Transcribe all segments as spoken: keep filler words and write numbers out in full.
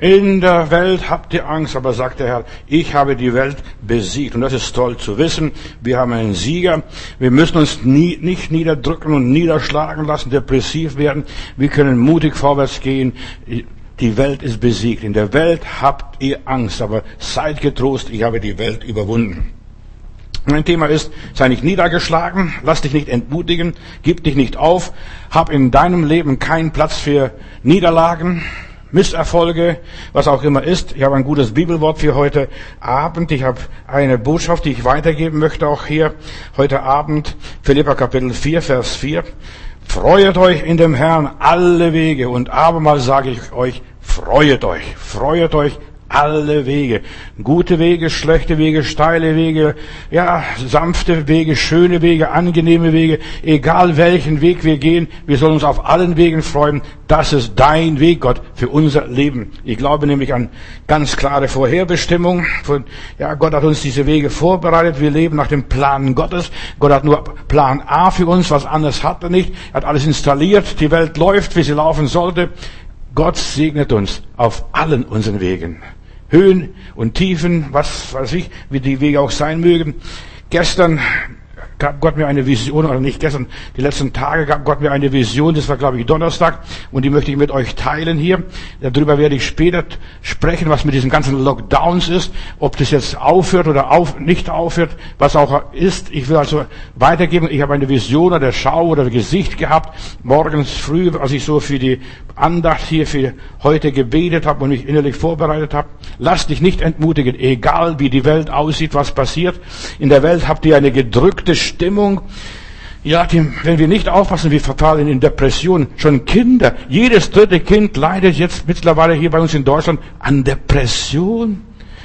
In der Welt habt ihr Angst, aber sagt der Herr, ich habe die Welt besiegt. Und das ist toll zu wissen. Wir haben einen Sieger. Wir müssen uns nie, nicht niederdrücken und niederschlagen lassen, depressiv werden. Wir können mutig vorwärts gehen. Die Welt ist besiegt. In der Welt habt ihr Angst, aber seid getrost, ich habe die Welt überwunden. Mein Thema ist, sei nicht niedergeschlagen, lass dich nicht entmutigen, gib dich nicht auf, hab in deinem Leben keinen Platz für Niederlagen, Misserfolge, was auch immer ist. Ich habe ein gutes Bibelwort für heute Abend. Ich habe eine Botschaft, die ich weitergeben möchte, auch hier heute Abend. Philipper Kapitel vier, Vers vier. Freuet euch in dem Herrn alle Wege. Und abermals sage ich euch, freuet euch, freuet euch alle Wege. Gute Wege, schlechte Wege, steile Wege, ja, sanfte Wege, schöne Wege, angenehme Wege. Egal welchen Weg wir gehen, wir sollen uns auf allen Wegen freuen. Das ist dein Weg, Gott, für unser Leben. Ich glaube nämlich an ganz klare Vorherbestimmung. Von, ja, Gott hat uns diese Wege vorbereitet. Wir leben nach dem Plan Gottes. Gott hat nur Plan A für uns, was anderes hat er nicht. Er hat alles installiert. Die Welt läuft, wie sie laufen sollte. Gott segnet uns auf allen unseren Wegen. Höhen und Tiefen, was weiß ich, wie die Wege auch sein mögen. Gestern gab Gott mir eine Vision, oder nicht gestern, die letzten Tage gab Gott mir eine Vision, das war glaube ich Donnerstag, und die möchte ich mit euch teilen hier. Darüber werde ich später sprechen, was mit diesen ganzen Lockdowns ist, ob das jetzt aufhört oder auf, nicht aufhört, was auch ist. Ich will also weitergeben, ich habe eine Vision oder Schau oder Gesicht gehabt, morgens früh, als ich so für die Andacht hier für heute gebetet habe und mich innerlich vorbereitet habe. Lass dich nicht entmutigen, egal wie die Welt aussieht, was passiert. In der Welt habt ihr eine gedrückte Stimmung. Ja, die, wenn wir nicht aufpassen, wir verfallen in Depressionen. Schon Kinder, jedes dritte Kind leidet jetzt mittlerweile hier bei uns in Deutschland an Depression.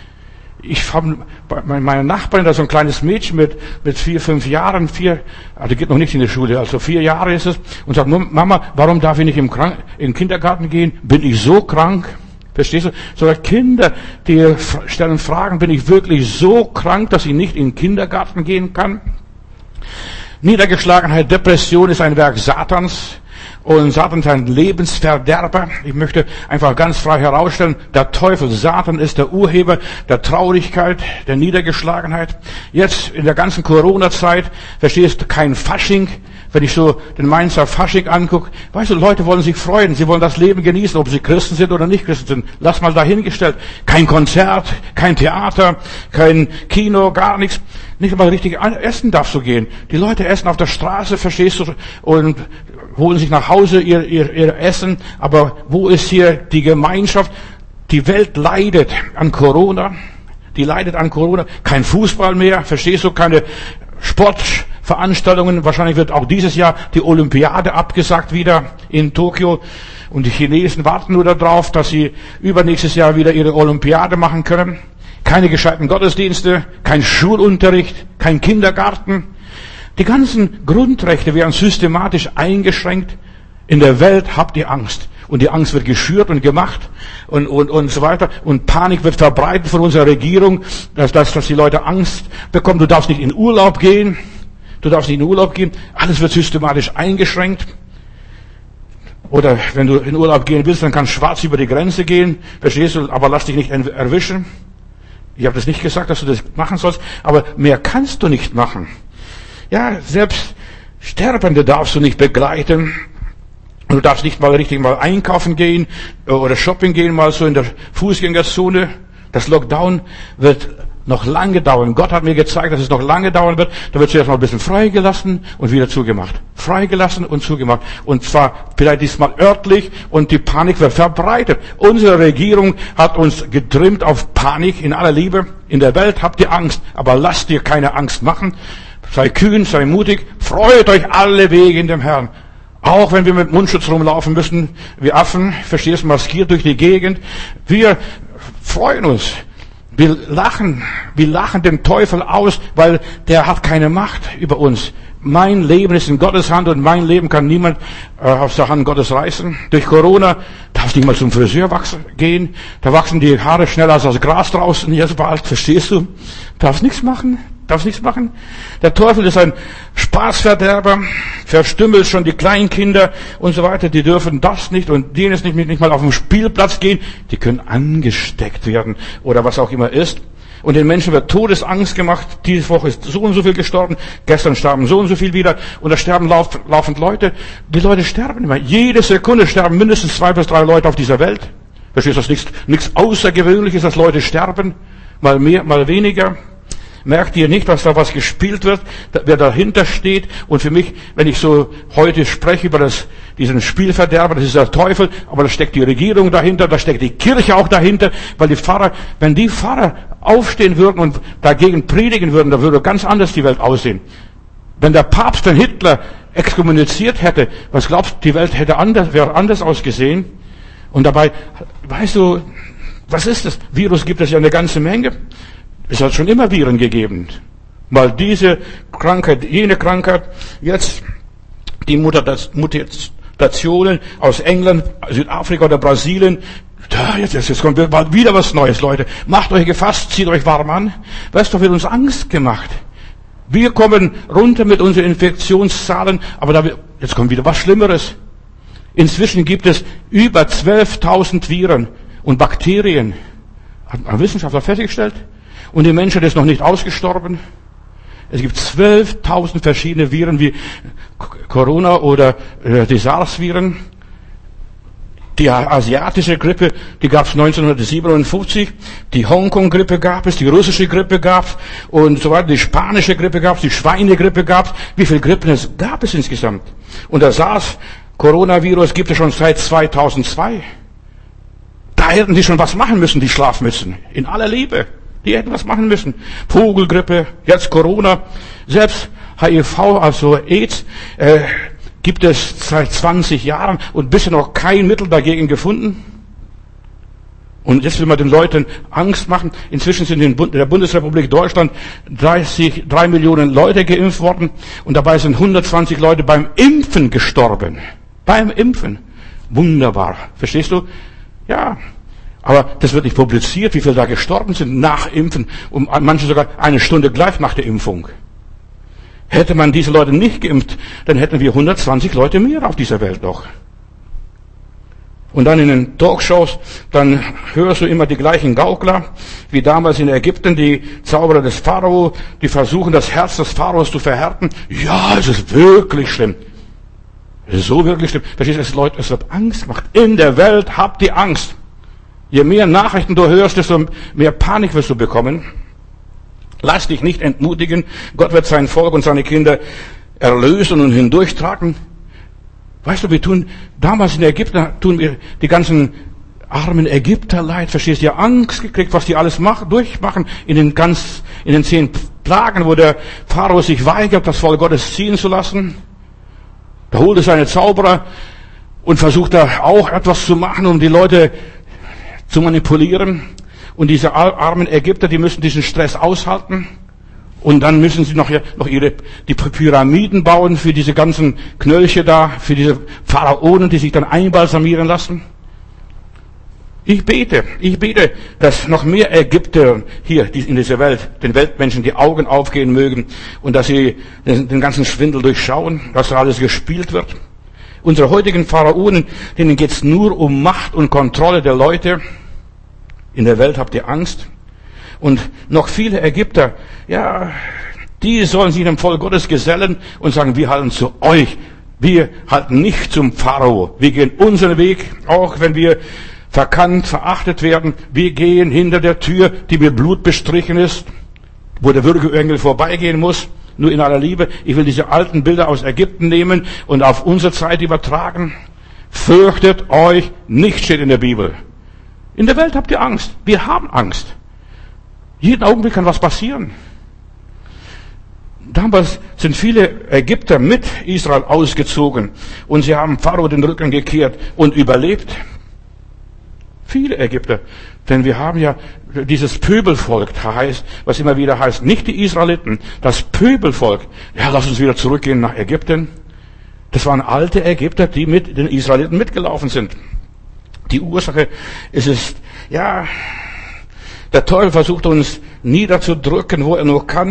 Ich habe bei meiner Nachbarin, da so ein kleines Mädchen mit mit vier, fünf Jahren, vier, also geht noch nicht in die Schule, also vier Jahre ist es, und sagt, Mama, warum darf ich nicht im, Krank-, in den Kindergarten gehen? Bin ich so krank? Verstehst du? Sogar Kinder, die stellen Fragen, bin ich wirklich so krank, dass ich nicht in den Kindergarten gehen kann? Niedergeschlagenheit, Depression ist ein Werk Satans. Und Satan ist ein Lebensverderber. Ich möchte einfach ganz frei herausstellen, der Teufel, Satan ist der Urheber der Traurigkeit, der Niedergeschlagenheit. Jetzt in der ganzen Corona-Zeit, verstehst du, kein Fasching. Wenn ich so den Mainzer Fasching angucke, weißt du, Leute wollen sich freuen, sie wollen das Leben genießen, ob sie Christen sind oder nicht Christen sind. Lass mal dahingestellt. Kein Konzert, kein Theater, kein Kino, gar nichts. Nicht einmal richtig essen darfst du gehen. Die Leute essen auf der Straße, verstehst du, und holen sich nach Hause ihr, ihr, ihr Essen. Aber wo ist hier die Gemeinschaft? Die Welt leidet an Corona. Die leidet an Corona. Kein Fußball mehr, verstehst du, keine Sportveranstaltungen. Wahrscheinlich wird auch dieses Jahr die Olympiade abgesagt wieder in Tokio. Und die Chinesen warten nur darauf, dass sie übernächstes Jahr wieder ihre Olympiade machen können. Keine gescheiten Gottesdienste, kein Schulunterricht, kein Kindergarten. Die ganzen Grundrechte werden systematisch eingeschränkt. In der Welt habt ihr Angst. Und die Angst wird geschürt und gemacht und, und, und so weiter. Und Panik wird verbreitet von unserer Regierung, dass, dass, dass die Leute Angst bekommen. Du darfst nicht in Urlaub gehen. Du darfst nicht in Urlaub gehen. Alles wird systematisch eingeschränkt. Oder wenn du in Urlaub gehen willst, dann kannst du schwarz über die Grenze gehen. Verstehst du? Aber lass dich nicht erwischen. Ich habe das nicht gesagt, dass du das machen sollst. Aber mehr kannst du nicht machen. Ja, selbst Sterbende darfst du nicht begleiten. Du darfst nicht mal richtig mal einkaufen gehen oder shopping gehen, mal so in der Fußgängerzone. Das Lockdown wird noch lange dauern. Gott hat mir gezeigt, dass es noch lange dauern wird. Da wird zuerst mal ein bisschen freigelassen und wieder zugemacht. Freigelassen und zugemacht. Und zwar vielleicht diesmal örtlich, und die Panik wird verbreitet. Unsere Regierung hat uns getrimmt auf Panik in aller Liebe. In der Welt habt ihr Angst, aber lasst dir keine Angst machen. Sei kühn, sei mutig, freut euch alle Wege in dem Herrn. Auch wenn wir mit Mundschutz rumlaufen müssen, wie Affen, verstehst du, maskiert durch die Gegend. Wir freuen uns. Wir lachen, wir lachen den Teufel aus, weil der hat keine Macht über uns. Mein Leben ist in Gottes Hand und mein Leben kann niemand äh, aus der Hand Gottes reißen. Durch Corona darfst du nicht mal zum Friseur wachsen, gehen. Da wachsen die Haare schneller als das Gras draußen. Jetzt bald, verstehst du? Darfst nichts machen. Darfst nichts machen? Der Teufel ist ein Spaßverderber, verstümmelt schon die Kleinkinder und so weiter. Die dürfen das nicht und jenes nicht, nicht mal auf den Spielplatz gehen. Die können angesteckt werden oder was auch immer ist. Und den Menschen wird Todesangst gemacht. Diese Woche ist so und so viel gestorben. Gestern starben so und so viel wieder. Und da sterben lauf, laufend Leute. Die Leute sterben immer. Jede Sekunde sterben mindestens zwei bis drei Leute auf dieser Welt. Verstehst du, das ist nichts, nichts Außergewöhnliches, dass Leute sterben. Mal mehr, mal weniger. Merkt ihr nicht, dass da was gespielt wird, wer dahinter steht? Und für mich, wenn ich so heute spreche über das, diesen Spielverderber, das ist der Teufel, aber da steckt die Regierung dahinter, da steckt die Kirche auch dahinter, weil die Pfarrer, wenn die Pfarrer aufstehen würden und dagegen predigen würden, da würde ganz anders die Welt aussehen. Wenn der Papst den Hitler exkommuniziert hätte, was glaubst du, die Welt hätte anders, wäre anders ausgesehen? Und dabei, weißt du, was ist das? Virus gibt es ja eine ganze Menge. Es hat schon immer Viren gegeben. Mal diese Krankheit, jene Krankheit, jetzt die Mutationen aus England, Südafrika oder Brasilien. Da, jetzt, jetzt kommt wieder was Neues, Leute. Macht euch gefasst, zieht euch warm an. Weißt du, wird uns Angst gemacht. Wir kommen runter mit unseren Infektionszahlen, aber da, jetzt kommt wieder was Schlimmeres. Inzwischen gibt es über zwölftausend Viren und Bakterien. Hat ein Wissenschaftler festgestellt. Und die Menschheit ist noch nicht ausgestorben. Es gibt zwölftausend verschiedene Viren wie Corona oder äh, die SARS-Viren. Die asiatische Grippe, die gab es neunzehnhundertsiebenundfünfzig. Die Hongkong-Grippe gab es, die russische Grippe gab es und so weiter. Die spanische Grippe gab es, die Schweinegrippe gab es. Wie viele Grippen es gab es insgesamt? Und das SARS-Coronavirus gibt es schon seit zweitausendzwei. Da hätten die schon was machen müssen, die Schlafmützen. In aller Liebe. Die hätten was machen müssen. Vogelgrippe, jetzt Corona, selbst H I V, also AIDS, äh, gibt es seit zwanzig Jahren und bisher noch kein Mittel dagegen gefunden. Und jetzt will man den Leuten Angst machen. Inzwischen sind in der Bundesrepublik Deutschland dreißig, drei Millionen Leute geimpft worden und dabei sind hundertzwanzig Leute beim Impfen gestorben. Beim Impfen. Wunderbar. Verstehst du? Ja. Aber das wird nicht publiziert, wie viele da gestorben sind nach Impfen. Und manche sogar eine Stunde gleich nach der Impfung. Hätte man diese Leute nicht geimpft, dann hätten wir hundertzwanzig Leute mehr auf dieser Welt noch. Und dann in den Talkshows, dann hörst du immer die gleichen Gaukler, wie damals in Ägypten, die Zauberer des Pharao, die versuchen, das Herz des Pharaos zu verhärten. Ja, es ist wirklich schlimm. Es ist so wirklich schlimm. Verstehst du, es, Leute, es wird Angst gemacht. In der Welt habt ihr Angst. Je mehr Nachrichten du hörst, desto mehr Panik wirst du bekommen. Lass dich nicht entmutigen. Gott wird sein Volk und seine Kinder erlösen und hindurchtragen. Weißt du, wir tun, damals in Ägypten tun wir die ganzen armen Ägypter leid. Verstehst du, die haben Angst gekriegt, was die alles machen, durchmachen in den ganz, in den zehn Plagen, wo der Pharao sich weigert, das Volk Gottes ziehen zu lassen. Da holt er seine Zauberer und versucht da auch etwas zu machen, um die Leute zu manipulieren. Und diese armen Ägypter, die müssen diesen Stress aushalten. Und dann müssen sie noch, noch ihre, die Pyramiden bauen für diese ganzen Knölche da, für diese Pharaonen, die sich dann einbalsamieren lassen. Ich bete, ich bete, dass noch mehr Ägypter hier in dieser Welt, den Weltmenschen, die Augen aufgehen mögen und dass sie den, den ganzen Schwindel durchschauen, dass da alles gespielt wird. Unsere heutigen Pharaonen, denen geht's nur um Macht und Kontrolle der Leute. In der Welt habt ihr Angst. Und noch viele Ägypter, ja, die sollen sich dem Volk Gottes gesellen und sagen, wir halten zu euch. Wir halten nicht zum Pharao. Wir gehen unseren Weg, auch wenn wir verkannt, verachtet werden. Wir gehen hinter der Tür, die mit Blut bestrichen ist, wo der Würgeengel vorbeigehen muss. Nur in aller Liebe. Ich will diese alten Bilder aus Ägypten nehmen und auf unsere Zeit übertragen. Fürchtet euch nicht, steht in der Bibel. In der Welt habt ihr Angst. Wir haben Angst. Jeden Augenblick kann was passieren. Damals sind viele Ägypter mit Israel ausgezogen und sie haben Pharao den Rücken gekehrt und überlebt. Viele Ägypter. Denn wir haben ja dieses Pöbelvolk, heißt, was immer wieder heißt, nicht die Israeliten, das Pöbelvolk. Ja, lass uns wieder zurückgehen nach Ägypten. Das waren alte Ägypter, die mit den Israeliten mitgelaufen sind. Die Ursache ist es, ja, der Teufel versucht uns niederzudrücken, wo er nur kann.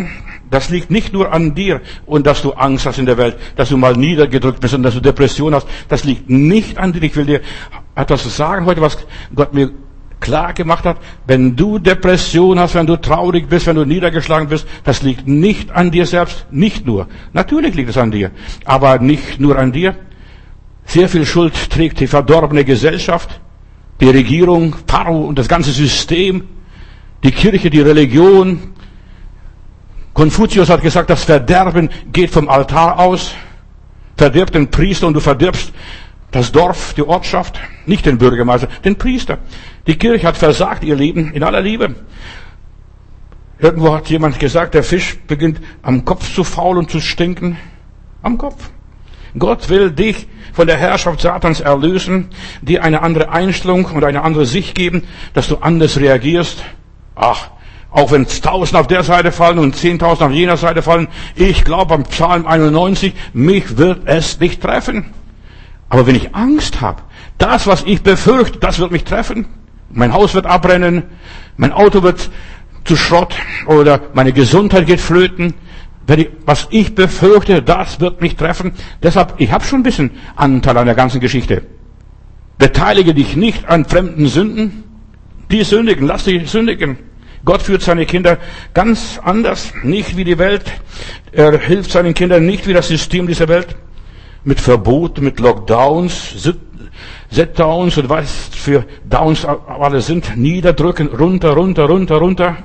Das liegt nicht nur an dir und dass du Angst hast in der Welt, dass du mal niedergedrückt bist und dass du Depression hast. Das liegt nicht an dir. Ich will dir etwas sagen heute, was Gott mir klar gemacht hat. Wenn du Depression hast, wenn du traurig bist, wenn du niedergeschlagen bist, das liegt nicht an dir selbst. Nicht nur. Natürlich liegt es an dir. Aber nicht nur an dir. Sehr viel Schuld trägt die verdorbene Gesellschaft, die Regierung, Pharao und das ganze System, die Kirche, die Religion. Konfuzius hat gesagt, das Verderben geht vom Altar aus. Verdirb den Priester und du verdirbst das Dorf, die Ortschaft, nicht den Bürgermeister, den Priester. Die Kirche hat versagt, ihr Lieben, in aller Liebe. Irgendwo hat jemand gesagt, der Fisch beginnt am Kopf zu faulen und zu stinken. Am Kopf. Gott will dich von der Herrschaft Satans erlösen, dir eine andere Einstellung und eine andere Sicht geben, dass du anders reagierst. Ach, auch wenn tausend auf der Seite fallen und zehntausend auf jener Seite fallen, ich glaube am Psalm einundneunzig, mich wird es nicht treffen. Aber wenn ich Angst habe, das, was ich befürchte, das wird mich treffen. Mein Haus wird abbrennen, mein Auto wird zu Schrott oder meine Gesundheit geht flöten. Wenn ich, was ich befürchte, das wird mich treffen. Deshalb, ich habe schon ein bisschen Anteil an der ganzen Geschichte. Beteilige dich nicht an fremden Sünden. Die sündigen, lass dich sündigen. Gott führt seine Kinder ganz anders, nicht wie die Welt. Er hilft seinen Kindern nicht wie das System dieser Welt. Mit Verboten, mit Lockdowns, Set-Downs und was für Downs alle sind. Niederdrücken, runter, runter, runter, runter.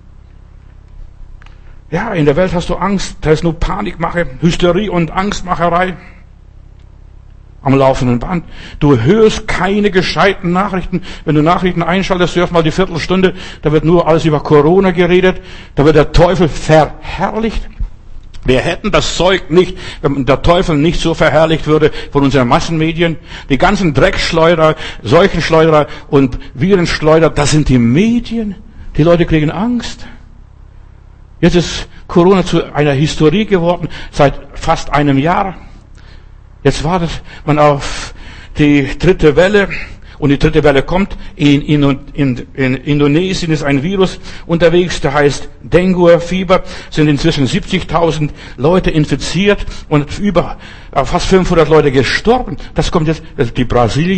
Ja, in der Welt hast du Angst. Da ist nur Panikmache, Hysterie und Angstmacherei am laufenden Band. Du hörst keine gescheiten Nachrichten. Wenn du Nachrichten einschaltest, hörst mal die Viertelstunde, da wird nur alles über Corona geredet. Da wird der Teufel verherrlicht. Wir hätten das Zeug nicht, wenn der Teufel nicht so verherrlicht würde von unseren Massenmedien. Die ganzen Dreckschleuder, Seuchenschleuder und Virenschleuder, das sind die Medien. Die Leute kriegen Angst. Jetzt ist Corona zu einer Historie geworden, seit fast einem Jahr. Jetzt wartet man auf die dritte Welle. Und die dritte Welle kommt. In, in, in, in Indonesien ist ein Virus unterwegs, der heißt Dengue-Fieber. Sind inzwischen siebzigtausend Leute infiziert und über fast fünfhundert Leute gestorben. Das kommt jetzt, das ist die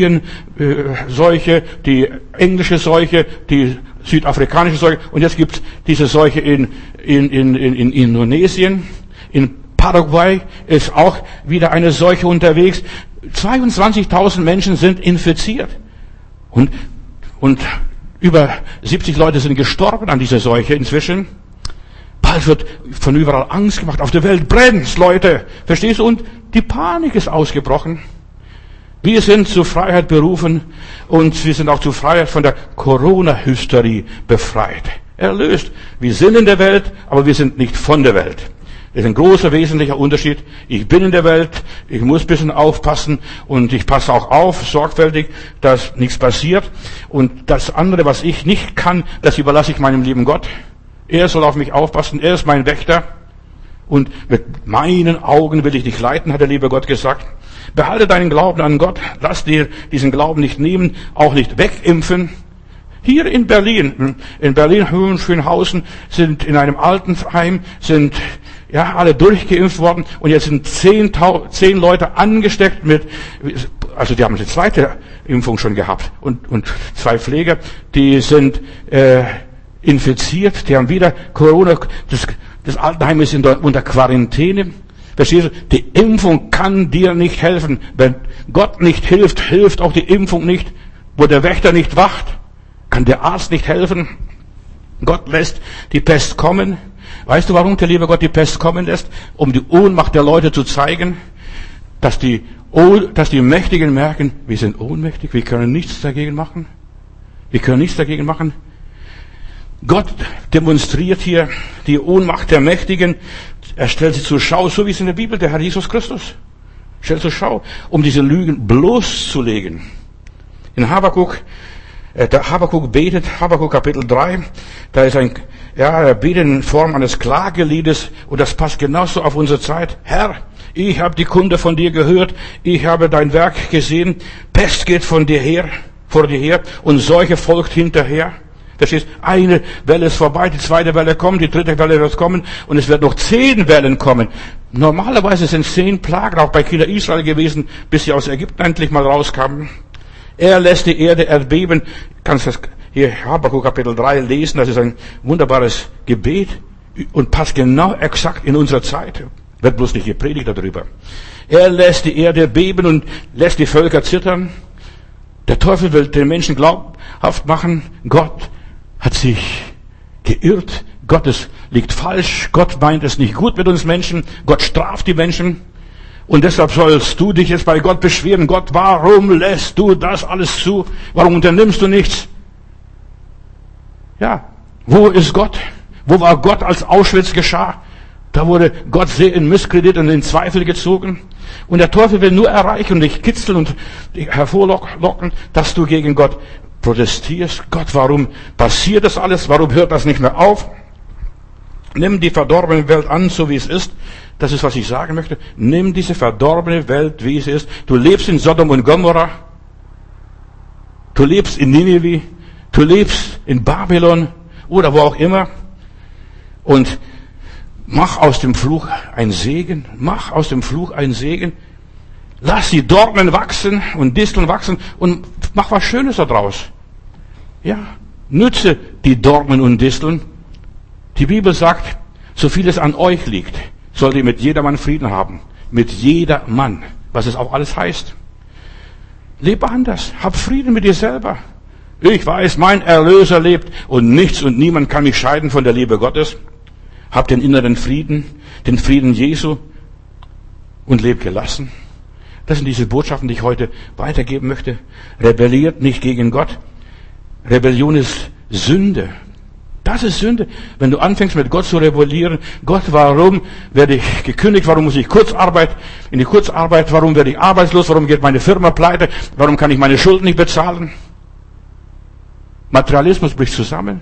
Brasilien-Seuche, die englische Seuche, die südafrikanische Seuche. Und jetzt gibt es diese Seuche in, in, in, in, in Indonesien. In Paraguay ist auch wieder eine Seuche unterwegs. zweiundzwanzigtausend Menschen sind infiziert. Und, und über siebzig Leute sind gestorben an dieser Seuche inzwischen. Bald wird von überall Angst gemacht. Auf der Welt brennt's, Leute. Verstehst du? Und die Panik ist ausgebrochen. Wir sind zur Freiheit berufen und wir sind auch zur Freiheit von der Corona-Hysterie befreit. Erlöst. Wir sind in der Welt, aber wir sind nicht von der Welt. Das ist ein großer, wesentlicher Unterschied. Ich bin in der Welt, ich muss ein bisschen aufpassen und ich passe auch auf, sorgfältig, dass nichts passiert. Und das andere, was ich nicht kann, das überlasse ich meinem lieben Gott. Er soll auf mich aufpassen, er ist mein Wächter. Und mit meinen Augen will ich dich leiten, hat der liebe Gott gesagt. Behalte deinen Glauben an Gott, lass dir diesen Glauben nicht nehmen, auch nicht wegimpfen. Hier in Berlin, in Berlin, Hohenschönhausen, sind in einem Altenheim, sind ja alle durchgeimpft worden und jetzt sind zehn, zehn Leute angesteckt mit, also die haben die zweite Impfung schon gehabt und, und zwei Pfleger, die sind äh, infiziert, die haben wieder Corona, das, das Altenheim ist in der, unter Quarantäne. Verstehst du? Die Impfung kann dir nicht helfen. Wenn Gott nicht hilft, hilft auch die Impfung nicht. Wo der Wächter nicht wacht, kann der Arzt nicht helfen. Gott lässt die Pest kommen. Weißt du, warum der liebe Gott die Pest kommen lässt? Um die Ohnmacht der Leute zu zeigen, dass die, dass die Mächtigen merken, wir sind ohnmächtig, wir können nichts dagegen machen. Wir können nichts dagegen machen. Gott demonstriert hier die Ohnmacht der Mächtigen. Er stellt sie zur Schau, so wie es in der Bibel der Herr Jesus Christus stellt zur Schau, um diese Lügen bloßzulegen. In Habakuk, äh, der Habakuk betet, Habakuk Kapitel drei, da ist ein, ja, er betet in Form eines Klageliedes und das passt genauso auf unsere Zeit. Herr, ich habe die Kunde von dir gehört, ich habe dein Werk gesehen, Pest geht von dir her, vor dir her und Seuche folgt hinterher. Verstehst? Eine Welle ist vorbei, die zweite Welle kommt, die dritte Welle wird kommen und es wird noch zehn Wellen kommen. Normalerweise sind zehn Plagen auch bei Kinder Israel gewesen, bis sie aus Ägypten endlich mal rauskamen. Er lässt die Erde erbeben. Kannst das hier Habakuk Kapitel drei lesen, das ist ein wunderbares Gebet und passt genau exakt in unsere Zeit. Wird bloß nicht gepredigt darüber. Er lässt die Erde beben und lässt die Völker zittern. Der Teufel will den Menschen glaubhaft machen, Gott hat sich geirrt, Gott ist, liegt falsch, Gott meint es nicht gut mit uns Menschen, Gott straft die Menschen und deshalb sollst du dich jetzt bei Gott beschweren, Gott, warum lässt du das alles zu, warum unternimmst du nichts? Ja, wo ist Gott? Wo war Gott, als Auschwitz geschah? Da wurde Gott sehr in Misskredit und in Zweifel gezogen. Und der Teufel will nur erreichen und dich kitzeln und dich hervorlocken, dass du gegen Gott protestierst. Gott, warum passiert das alles? Warum hört das nicht mehr auf? Nimm die verdorbene Welt an, so wie es ist. Das ist, was ich sagen möchte. Nimm diese verdorbene Welt, wie sie ist. Du lebst in Sodom und Gomorra. Du lebst in Nineveh. Du lebst in Babylon oder wo auch immer. Und mach aus dem Fluch ein Segen. Mach aus dem Fluch ein Segen. Lass die Dornen wachsen und Disteln wachsen und mach was Schönes daraus. Ja, nütze die Dornen und Disteln. Die Bibel sagt, so viel es an euch liegt, sollt ihr mit jedermann Frieden haben. Mit jedermann. Was es auch alles heißt. Lebe anders. Hab Frieden mit dir selber. Ich weiß, mein Erlöser lebt und nichts und niemand kann mich scheiden von der Liebe Gottes. Hab den inneren Frieden, den Frieden Jesu und leb gelassen. Das sind diese Botschaften, die ich heute weitergeben möchte. Rebelliert nicht gegen Gott. Rebellion ist Sünde. Das ist Sünde. Wenn du anfängst mit Gott zu rebellieren, Gott, warum werde ich gekündigt? Warum muss ich Kurzarbeit, in die Kurzarbeit? Warum werde ich arbeitslos? Warum geht meine Firma pleite? Warum kann ich meine Schulden nicht bezahlen? Materialismus bricht zusammen.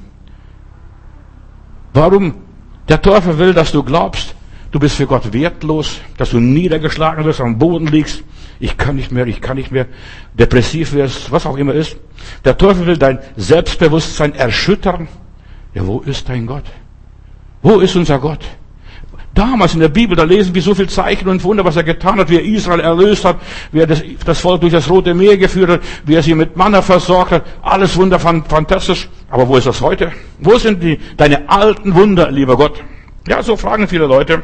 Warum? Der Teufel will, dass du glaubst, du bist für Gott wertlos, dass du niedergeschlagen wirst, am Boden liegst. Ich kann nicht mehr, ich kann nicht mehr, depressiv wirst, was auch immer ist. Der Teufel will dein Selbstbewusstsein erschüttern. Ja, wo ist dein Gott? Wo ist unser Gott? Damals in der Bibel, da lesen wir so viel Zeichen und Wunder, was er getan hat, wie er Israel erlöst hat, wie er das, das Volk durch das Rote Meer geführt hat, wie er sie mit Manna versorgt hat. Alles Wunder, fantastisch. Aber wo ist das heute? Wo sind die, deine alten Wunder, lieber Gott? Ja, so fragen viele Leute.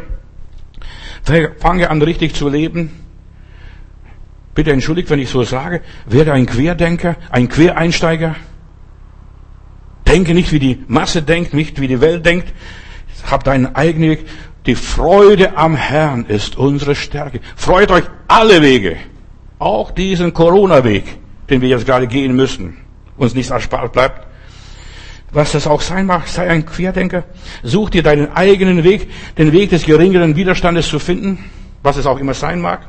Fange an, richtig zu leben. Bitte entschuldigt, wenn ich so sage. Werde ein Querdenker, ein Quereinsteiger. Denke nicht, wie die Masse denkt, nicht wie die Welt denkt. Hab deinen eigenen Weg. Die Freude am Herrn ist unsere Stärke. Freut euch alle Wege. Auch diesen Corona-Weg, den wir jetzt gerade gehen müssen. Uns nichts erspart bleibt. Was das auch sein mag, sei ein Querdenker. Such dir deinen eigenen Weg, den Weg des geringeren Widerstandes zu finden. Was es auch immer sein mag.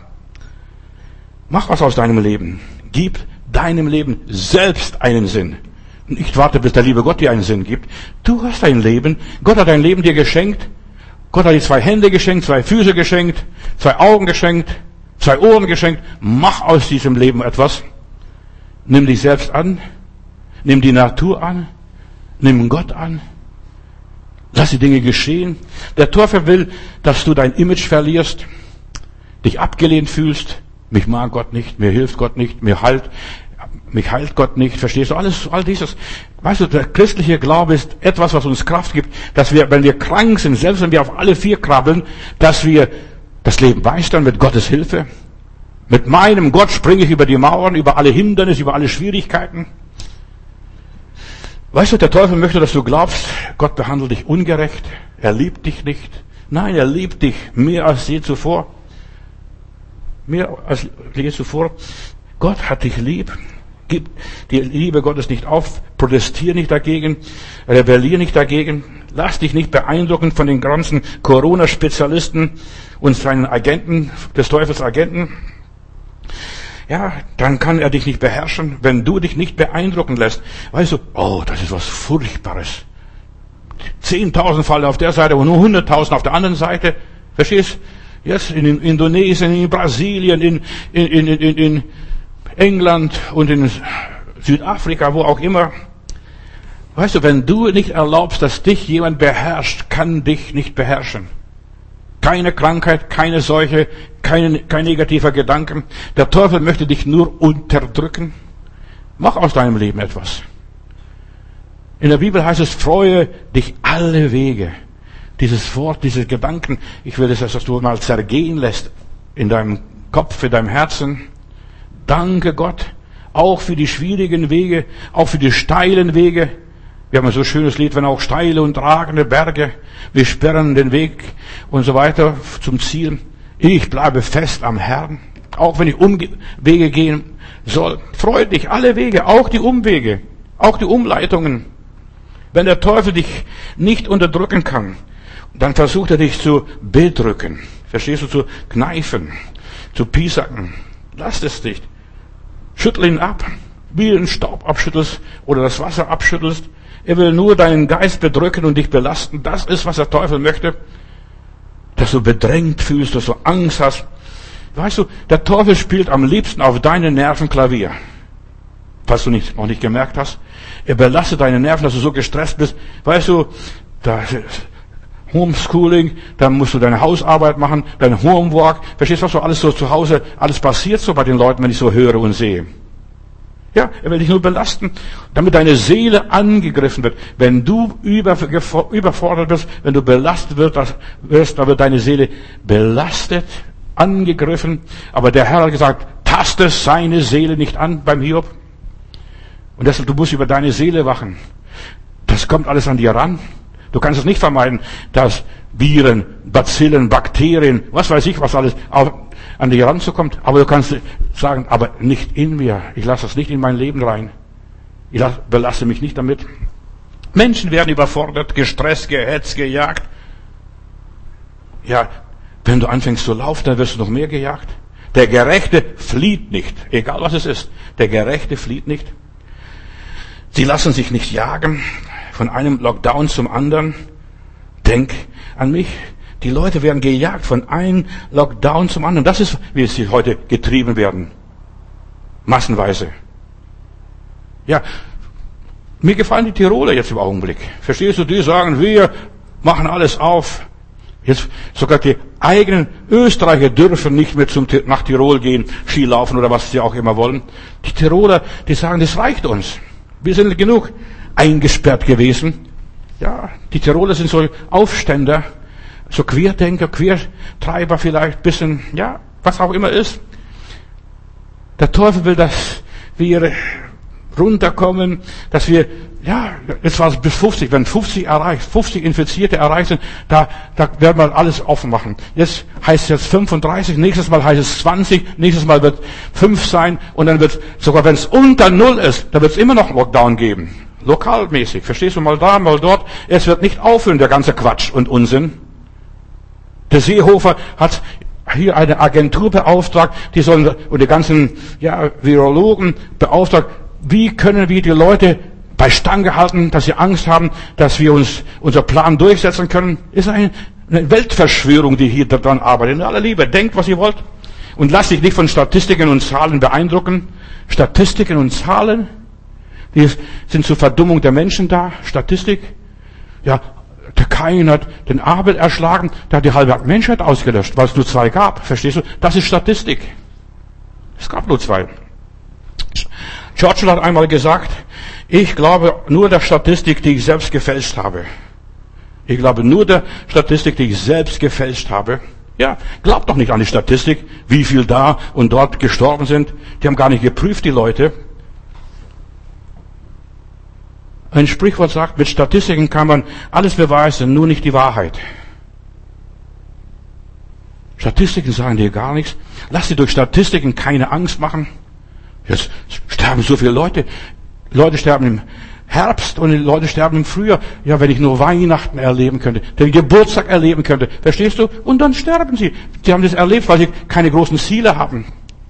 Mach was aus deinem Leben. Gib deinem Leben selbst einen Sinn. Nicht warte, bis der liebe Gott dir einen Sinn gibt. Du hast ein Leben. Gott hat dein Leben dir geschenkt. Gott hat dir zwei Hände geschenkt, zwei Füße geschenkt, zwei Augen geschenkt, zwei Ohren geschenkt. Mach aus diesem Leben etwas. Nimm dich selbst an. Nimm die Natur an. Nimm Gott an. Lass die Dinge geschehen. Der Teufel will, dass du dein Image verlierst, dich abgelehnt fühlst. Mich mag Gott nicht, mir hilft Gott nicht, mir heilt, mich heilt Gott nicht. Verstehst du? Alles, all dieses. Weißt du, der christliche Glaube ist etwas, was uns Kraft gibt, dass wir, wenn wir krank sind, selbst wenn wir auf alle vier krabbeln, dass wir das Leben meistern mit Gottes Hilfe. Mit meinem Gott springe ich über die Mauern, über alle Hindernisse, über alle Schwierigkeiten. Weißt du, der Teufel möchte, dass du glaubst, Gott behandelt dich ungerecht, er liebt dich nicht. Nein, er liebt dich mehr als je zuvor. Mehr als je zuvor. Gott hat dich lieb. Gib die Liebe Gottes nicht auf, protestier nicht dagegen, rebellier nicht dagegen, lass dich nicht beeindrucken von den ganzen Corona-Spezialisten und seinen Agenten, des Teufels Agenten. Ja, dann kann er dich nicht beherrschen, wenn du dich nicht beeindrucken lässt. Weißt du, oh, das ist was Furchtbares. Zehntausend Fälle auf der Seite und nur hunderttausend auf der anderen Seite. Verstehst? Jetzt in Indonesien, in Brasilien, in, in, in, in, in England und in Südafrika, wo auch immer. Weißt du, wenn du nicht erlaubst, dass dich jemand beherrscht, kann dich nicht beherrschen. Keine Krankheit, keine Seuche, kein, kein negativer Gedanken. Der Teufel möchte dich nur unterdrücken. Mach aus deinem Leben etwas. In der Bibel heißt es, freue dich alle Wege. Dieses Wort, diese Gedanken, ich will das, dass du mal zergehen lässt in deinem Kopf, in deinem Herzen. Danke Gott, auch für die schwierigen Wege, auch für die steilen Wege. Wir haben ein so schönes Lied, wenn auch steile und tragende Berge, wir sperren den Weg und so weiter zum Ziel. Ich bleibe fest am Herrn, auch wenn ich Umwege gehen soll. Freu dich, alle Wege, auch die Umwege, auch die Umleitungen. Wenn der Teufel dich nicht unterdrücken kann, dann versucht er dich zu bedrücken. Verstehst du, zu kneifen, zu piesacken. Lass es nicht. Schüttel ihn ab, wie du den Staub abschüttelst oder das Wasser abschüttelst. Er will nur deinen Geist bedrücken und dich belasten. Das ist, was der Teufel möchte. Dass du bedrängt fühlst, dass du Angst hast. Weißt du, der Teufel spielt am liebsten auf deine Nerven Klavier. Falls du nicht, noch nicht gemerkt hast. Er belastet deine Nerven, dass du so gestresst bist. Weißt du, da Homeschooling, dann musst du deine Hausarbeit machen, dein Homework. Verstehst du, was so alles so zu Hause, alles passiert so bei den Leuten, wenn ich so höre und sehe. Ja, er will dich nur belasten, damit deine Seele angegriffen wird. Wenn du über, überfordert wirst, wenn du belastet wirst, dann wird deine Seele belastet, angegriffen. Aber der Herr hat gesagt, taste seine Seele nicht an beim Hiob. Und deshalb, du musst über deine Seele wachen. Das kommt alles an dir ran. Du kannst es nicht vermeiden, dass Viren, Bazillen, Bakterien, was weiß ich, was alles an dir ranzukommt. Aber du kannst sagen, aber nicht in mir. Ich lasse das nicht in mein Leben rein. Ich lasse, belasse mich nicht damit. Menschen werden überfordert, gestresst, gehetzt, gejagt. Ja, wenn du anfängst zu laufen, dann wirst du noch mehr gejagt. Der Gerechte flieht nicht, egal was es ist. Der Gerechte flieht nicht. Sie lassen sich nicht jagen. Von einem Lockdown zum anderen. Denk an mich. Die Leute werden gejagt von einem Lockdown zum anderen. Das ist, wie sie heute getrieben werden. Massenweise. Ja, mir gefallen die Tiroler jetzt im Augenblick. Verstehst du? Die sagen, wir machen alles auf. Jetzt sogar die eigenen Österreicher dürfen nicht mehr zum, nach Tirol gehen, Skilaufen oder was sie auch immer wollen. Die Tiroler, die sagen, das reicht uns. Wir sind genug eingesperrt gewesen. Ja, die Tiroler sind so Aufständer, so Querdenker, Quertreiber vielleicht, bisschen, ja, was auch immer ist. Der Teufel will, dass wir runterkommen, dass wir, ja, jetzt war es bis fünfzig, wenn fünfzig erreicht, fünfzig Infizierte erreicht sind, da, da werden wir alles offen machen. Jetzt heißt es jetzt fünfunddreißig, nächstes Mal heißt es zwanzig, nächstes Mal wird fünf sein und dann wird, sogar wenn es unter null ist, da wird es immer noch Lockdown geben. Lokalmäßig, verstehst du, mal da, mal dort. Es wird nicht aufhören, der ganze Quatsch und Unsinn. Der Seehofer hat hier eine Agentur beauftragt, die sollen, und die ganzen, ja, Virologen beauftragt, wie können wir die Leute bei Stange halten, dass sie Angst haben, dass wir uns, unser Plan durchsetzen können. Ist eine, eine Weltverschwörung, die hier daran arbeitet. In aller Liebe, denkt, was ihr wollt. Und lasst dich nicht von Statistiken und Zahlen beeindrucken. Statistiken und Zahlen, die sind zur Verdummung der Menschen da. Statistik. Ja, der Kain hat den Abel erschlagen, der hat die halbe Menschheit ausgelöscht, weil es nur zwei gab. Verstehst du? Das ist Statistik. Es gab nur zwei. Churchill hat einmal gesagt, ich glaube nur der Statistik, die ich selbst gefälscht habe. Ich glaube nur der Statistik, die ich selbst gefälscht habe. Ja, glaubt doch nicht an die Statistik, wie viel da und dort gestorben sind. Die haben gar nicht geprüft, die Leute. Ein Sprichwort sagt, mit Statistiken kann man alles beweisen, nur nicht die Wahrheit. Statistiken sagen dir gar nichts. Lass dir durch Statistiken keine Angst machen. Jetzt sterben so viele Leute. Leute sterben im Herbst und die Leute sterben im Frühjahr. Ja, wenn ich nur Weihnachten erleben könnte, den Geburtstag erleben könnte. Verstehst du? Und dann sterben sie. Sie haben das erlebt, weil sie keine großen Ziele haben.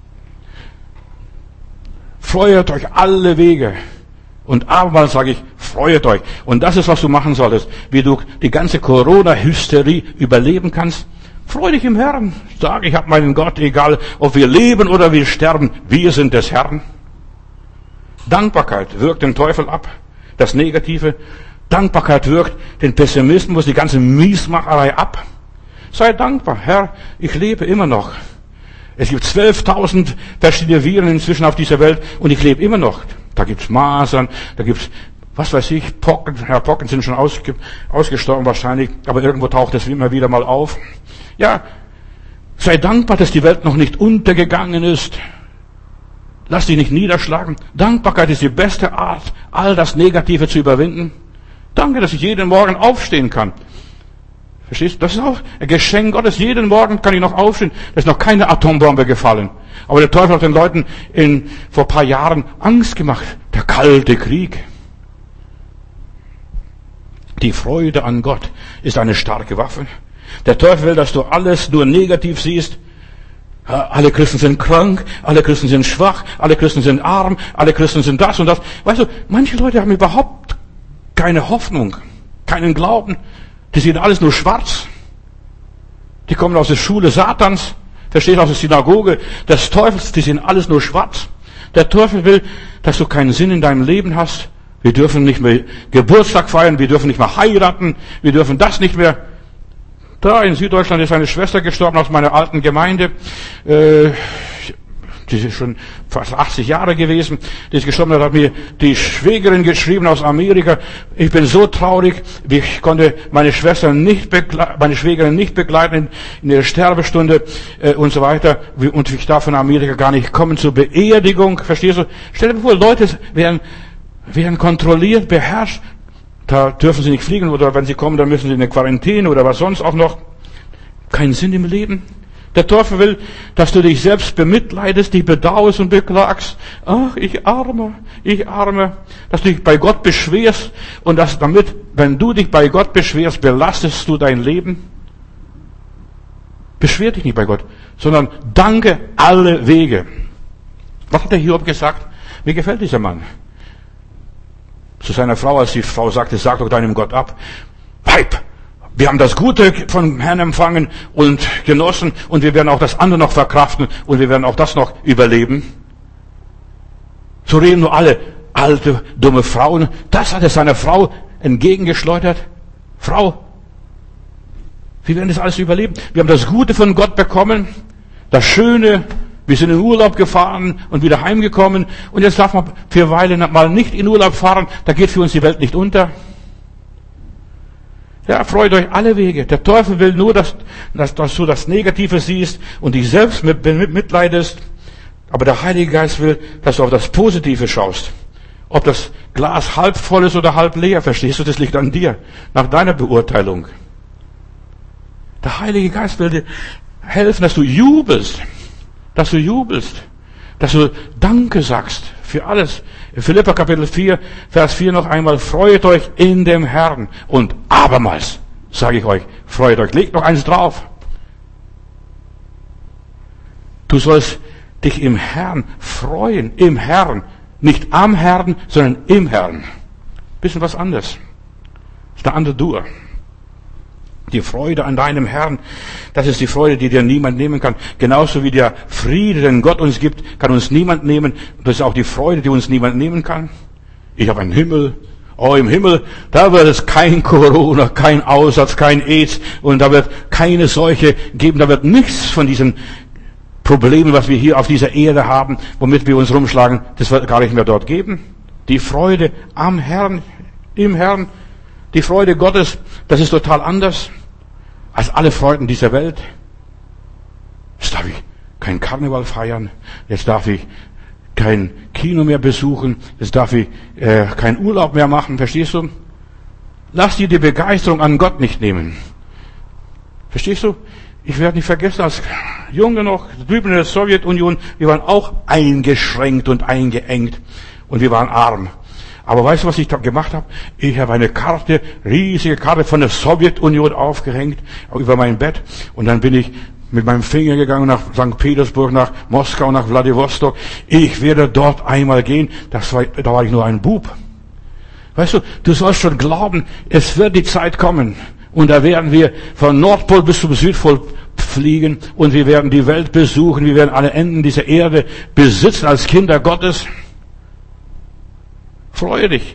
Freut euch alle Wege. Und abermals sage ich, freut euch. Und das ist, was du machen solltest. Wie du die ganze Corona-Hysterie überleben kannst. Freu dich im Herrn. Sag, ich habe meinen Gott, egal ob wir leben oder wir sterben, wir sind des Herrn. Dankbarkeit wirkt den Teufel ab. das Negative. Dankbarkeit wirkt den Pessimismus, die ganze Miesmacherei ab. Sei dankbar, Herr, ich lebe immer noch. Es gibt zwölftausend verschiedene Viren inzwischen auf dieser Welt und ich lebe immer noch. Da gibt's Masern, da gibt's, was weiß ich, Pocken. Herr Pocken sind schon ausge, ausgestorben wahrscheinlich, aber irgendwo taucht es immer wieder mal auf. Ja, sei dankbar, dass die Welt noch nicht untergegangen ist. Lass dich nicht niederschlagen. Dankbarkeit ist die beste Art, all das Negative zu überwinden. Danke, dass ich jeden Morgen aufstehen kann. Verstehst du? Das ist auch ein Geschenk Gottes. Jeden Morgen kann ich noch aufstehen. Da ist noch keine Atombombe gefallen. Aber der Teufel hat den Leuten in, vor ein paar Jahren Angst gemacht. Der kalte Krieg. Die Freude an Gott ist eine starke Waffe. Der Teufel will, dass du alles nur negativ siehst. Alle Christen sind krank, alle Christen sind schwach, alle Christen sind arm, alle Christen sind das und das. Weißt du, manche Leute haben überhaupt keine Hoffnung, keinen Glauben. Die sehen alles nur schwarz. Die kommen aus der Schule Satans, verstehst du, aus der Synagoge des Teufels, die sehen alles nur schwarz. Der Teufel will, dass du keinen Sinn in deinem Leben hast. Wir dürfen nicht mehr Geburtstag feiern, wir dürfen nicht mehr heiraten, wir dürfen das nicht mehr. Da in Süddeutschland ist eine Schwester gestorben aus meiner alten Gemeinde. Äh, die ist schon fast achtzig Jahre gewesen. Die ist gestorben, da hat mir die Schwägerin geschrieben aus Amerika. Ich bin so traurig, ich konnte meine Schwester nicht begleiten, meine Schwägerin nicht begleiten in ihrer Sterbestunde äh, und so weiter. Und ich darf von Amerika gar nicht kommen zur Beerdigung. Verstehst du? Stell dir vor, Leute werden, werden kontrolliert, beherrscht. Da dürfen sie nicht fliegen oder wenn sie kommen, dann müssen sie in eine Quarantäne oder was sonst auch noch. Keinen Sinn im Leben. Der Teufel will, dass du dich selbst bemitleidest, dich bedauerst und beklagst. Ach, ich arme, ich arme. Dass du dich bei Gott beschwerst und dass damit, wenn du dich bei Gott beschwerst, belastest du dein Leben. Beschwer dich nicht bei Gott, sondern danke alle Wege. Was hat der Hiob gesagt? Mir gefällt dieser Mann. Zu seiner Frau, als die Frau sagte, sag doch deinem Gott ab. Weib, wir haben das Gute vom Herrn empfangen und genossen und wir werden auch das andere noch verkraften und wir werden auch das noch überleben. So reden nur alle alte, dumme Frauen. Das hat er seiner Frau entgegengeschleudert. Frau, wir werden das alles überleben. Wir haben das Gute von Gott bekommen, das Schöne. Wir sind in Urlaub gefahren und wieder heimgekommen. Und jetzt darf man für eine Weile mal nicht in Urlaub fahren. Da geht für uns die Welt nicht unter. Ja, freut euch alle Wege. Der Teufel will nur, dass, dass, dass du das Negative siehst und dich selbst mit, mit, mitleidest. Aber der Heilige Geist will, dass du auf das Positive schaust. Ob das Glas halb voll ist oder halb leer, verstehst du? Das liegt an dir. Nach deiner Beurteilung. Der Heilige Geist will dir helfen, dass du jubelst. Dass du jubelst, dass du Danke sagst für alles. In Philipper Kapitel vier, Vers vier noch einmal, freut euch in dem Herrn. Und abermals, sage ich euch, freut euch. Legt noch eins drauf. Du sollst dich im Herrn freuen, im Herrn. Nicht am Herrn, sondern im Herrn. Bisschen was anderes. Das ist eine andere Dur. Die Freude an deinem Herrn, das ist die Freude, die dir niemand nehmen kann. Genauso wie der Friede, den Gott uns gibt, kann uns niemand nehmen. Das ist auch die Freude, die uns niemand nehmen kann. Ich habe einen Himmel. Oh, im Himmel, da wird es kein Corona, kein Aussatz, kein AIDS und da wird keine Seuche geben. Da wird nichts von diesen Problemen, was wir hier auf dieser Erde haben, womit wir uns rumschlagen, das wird gar nicht mehr dort geben. Die Freude am Herrn, im Herrn, die Freude Gottes, das ist total anders als alle Freuden dieser Welt. Jetzt darf ich kein Karneval feiern, jetzt darf ich kein Kino mehr besuchen, jetzt darf ich äh, keinen Urlaub mehr machen, verstehst du? Lass dir die Begeisterung an Gott nicht nehmen. Verstehst du? Ich werde nicht vergessen, als Junge noch, drüben in der Sowjetunion, wir waren auch eingeschränkt und eingeengt und wir waren arm. Aber weißt du, was ich da gemacht habe? Ich habe eine Karte, riesige Karte von der Sowjetunion aufgehängt über mein Bett. Und dann bin ich mit meinem Finger gegangen nach Sankt Petersburg, nach Moskau, nach Wladiwostok. Ich werde dort einmal gehen. Das war, da war ich nur ein Bub. Weißt du, du sollst schon glauben, es wird die Zeit kommen. Und da werden wir von Nordpol bis zum Südpol fliegen. Und wir werden die Welt besuchen. Wir werden alle Enden dieser Erde besitzen als Kinder Gottes. Freue dich.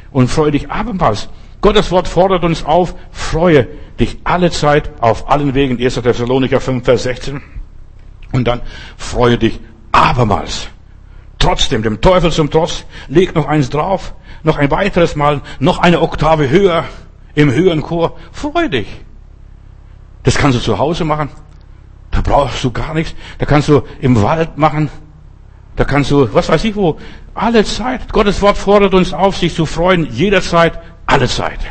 und freue dich abermals. Gottes Wort fordert uns auf, freue dich alle Zeit auf allen Wegen. erster Thessalonicher fünf, Vers sechzehn. Und dann freue dich abermals. Trotzdem, dem Teufel zum Trotz, leg noch eins drauf, noch ein weiteres Mal, noch eine Oktave höher, im höheren Chor. Freu dich. Das kannst du zu Hause machen. Da brauchst du gar nichts. Da kannst du im Wald machen. Da kannst du, was weiß ich wo, alle Zeit. Gottes Wort fordert uns auf, sich zu freuen, jederzeit, alle Zeit.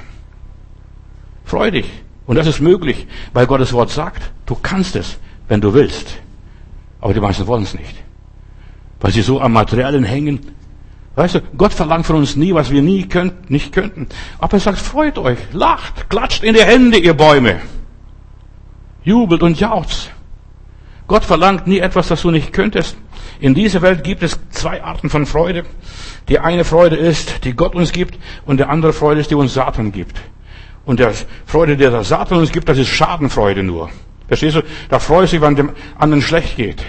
Freu dich. Und das ist möglich, weil Gottes Wort sagt, du kannst es, wenn du willst. Aber die meisten wollen es nicht. Weil sie so am Materiellen hängen. Weißt du, Gott verlangt von uns nie, was wir nie könnt, nicht könnten. Aber er sagt, freut euch, lacht, klatscht in die Hände, ihr Bäume. Jubelt und jauchzt. Gott verlangt nie etwas, das du nicht könntest. In dieser Welt gibt es zwei Arten von Freude. Die eine Freude ist, die Gott uns gibt, und die andere Freude ist, die uns Satan gibt. Und der Freude, die der Satan uns gibt, das ist Schadenfreude nur. Verstehst du? Da freust du dich, wenn dem anderen schlecht geht.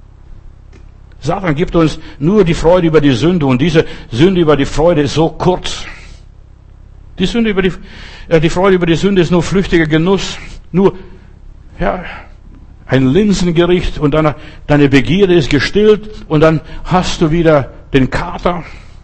Satan gibt uns nur die Freude über die Sünde, und diese Sünde über die Freude ist so kurz. Die Sünde über die, äh, die Freude über die Sünde ist nur flüchtiger Genuss, nur, ja, ein Linsengericht, und dann deine Begierde ist gestillt und dann hast du wieder den Kater.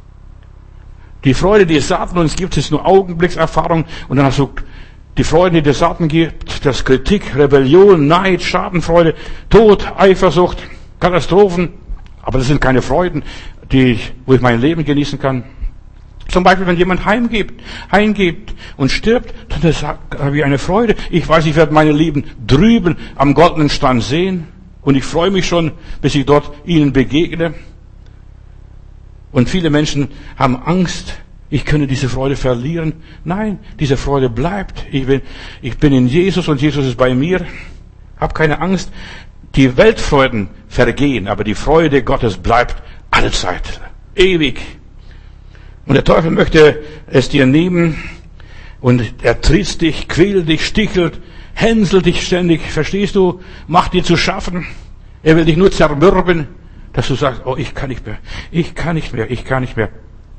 Die Freude, die Satan uns gibt, ist nur Augenblickserfahrung, und dann hast du die Freude, die der Satan gibt, das Kritik, Rebellion, Neid, Schadenfreude, Tod, Eifersucht, Katastrophen. Aber das sind keine Freuden, die ich, wo ich mein Leben genießen kann. Zum Beispiel, wenn jemand heimgeht, heimgeht und stirbt, dann habe ich eine Freude. Ich weiß, ich werde meine Lieben drüben am goldenen Strand sehen, und ich freue mich schon, bis ich dort ihnen begegne. Und viele Menschen haben Angst, ich könne diese Freude verlieren. Nein, diese Freude bleibt. Ich bin, ich bin in Jesus und Jesus ist bei mir. Hab keine Angst. Die Weltfreuden vergehen, aber die Freude Gottes bleibt alle Zeit, ewig. Und der Teufel möchte es dir nehmen, und er tritt dich, quält dich, stichelt, hänselt dich ständig, verstehst du, macht dir zu schaffen. Er will dich nur zermürben, dass du sagst, oh, ich kann nicht mehr, ich kann nicht mehr, ich kann nicht mehr.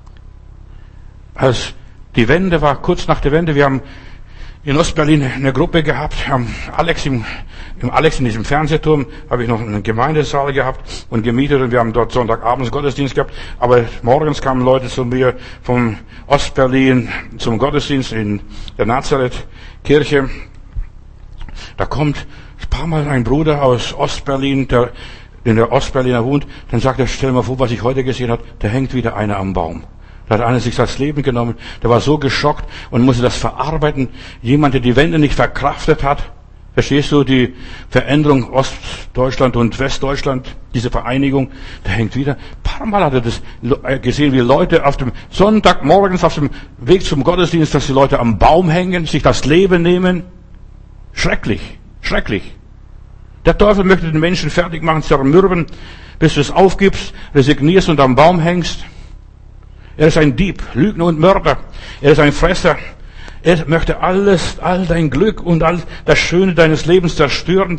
Als die Wende war, kurz nach der Wende, wir haben in Ostberlin eine Gruppe gehabt, haben Alex im, im Alex in diesem Fernsehturm, habe ich noch einen Gemeindesaal gehabt und gemietet, und wir haben dort Sonntagabends Gottesdienst gehabt, aber morgens kamen Leute zu mir vom Ostberlin zum Gottesdienst in der Nazareth-Kirche. Da kommt ein paar Mal ein Bruder aus Ostberlin, der in der Ostberliner wohnt, dann sagt er, stell mal vor, was ich heute gesehen habe, da hängt wieder einer am Baum. Da hat einer sich das Leben genommen, der war so geschockt und musste das verarbeiten. Jemand, der die Wende nicht verkraftet hat. Verstehst du, die Veränderung Ostdeutschland und Westdeutschland, diese Vereinigung, der hängt wieder. Ein paar Mal hat er das gesehen, wie Leute auf dem Sonntagmorgens auf dem Weg zum Gottesdienst, dass die Leute am Baum hängen, sich das Leben nehmen. Schrecklich, schrecklich. Der Teufel möchte den Menschen fertig machen, zermürben, bis du es aufgibst, resignierst und am Baum hängst. Er ist ein Dieb, Lügner und Mörder. Er ist ein Fresser. Er möchte alles, all dein Glück und all das Schöne deines Lebens zerstören.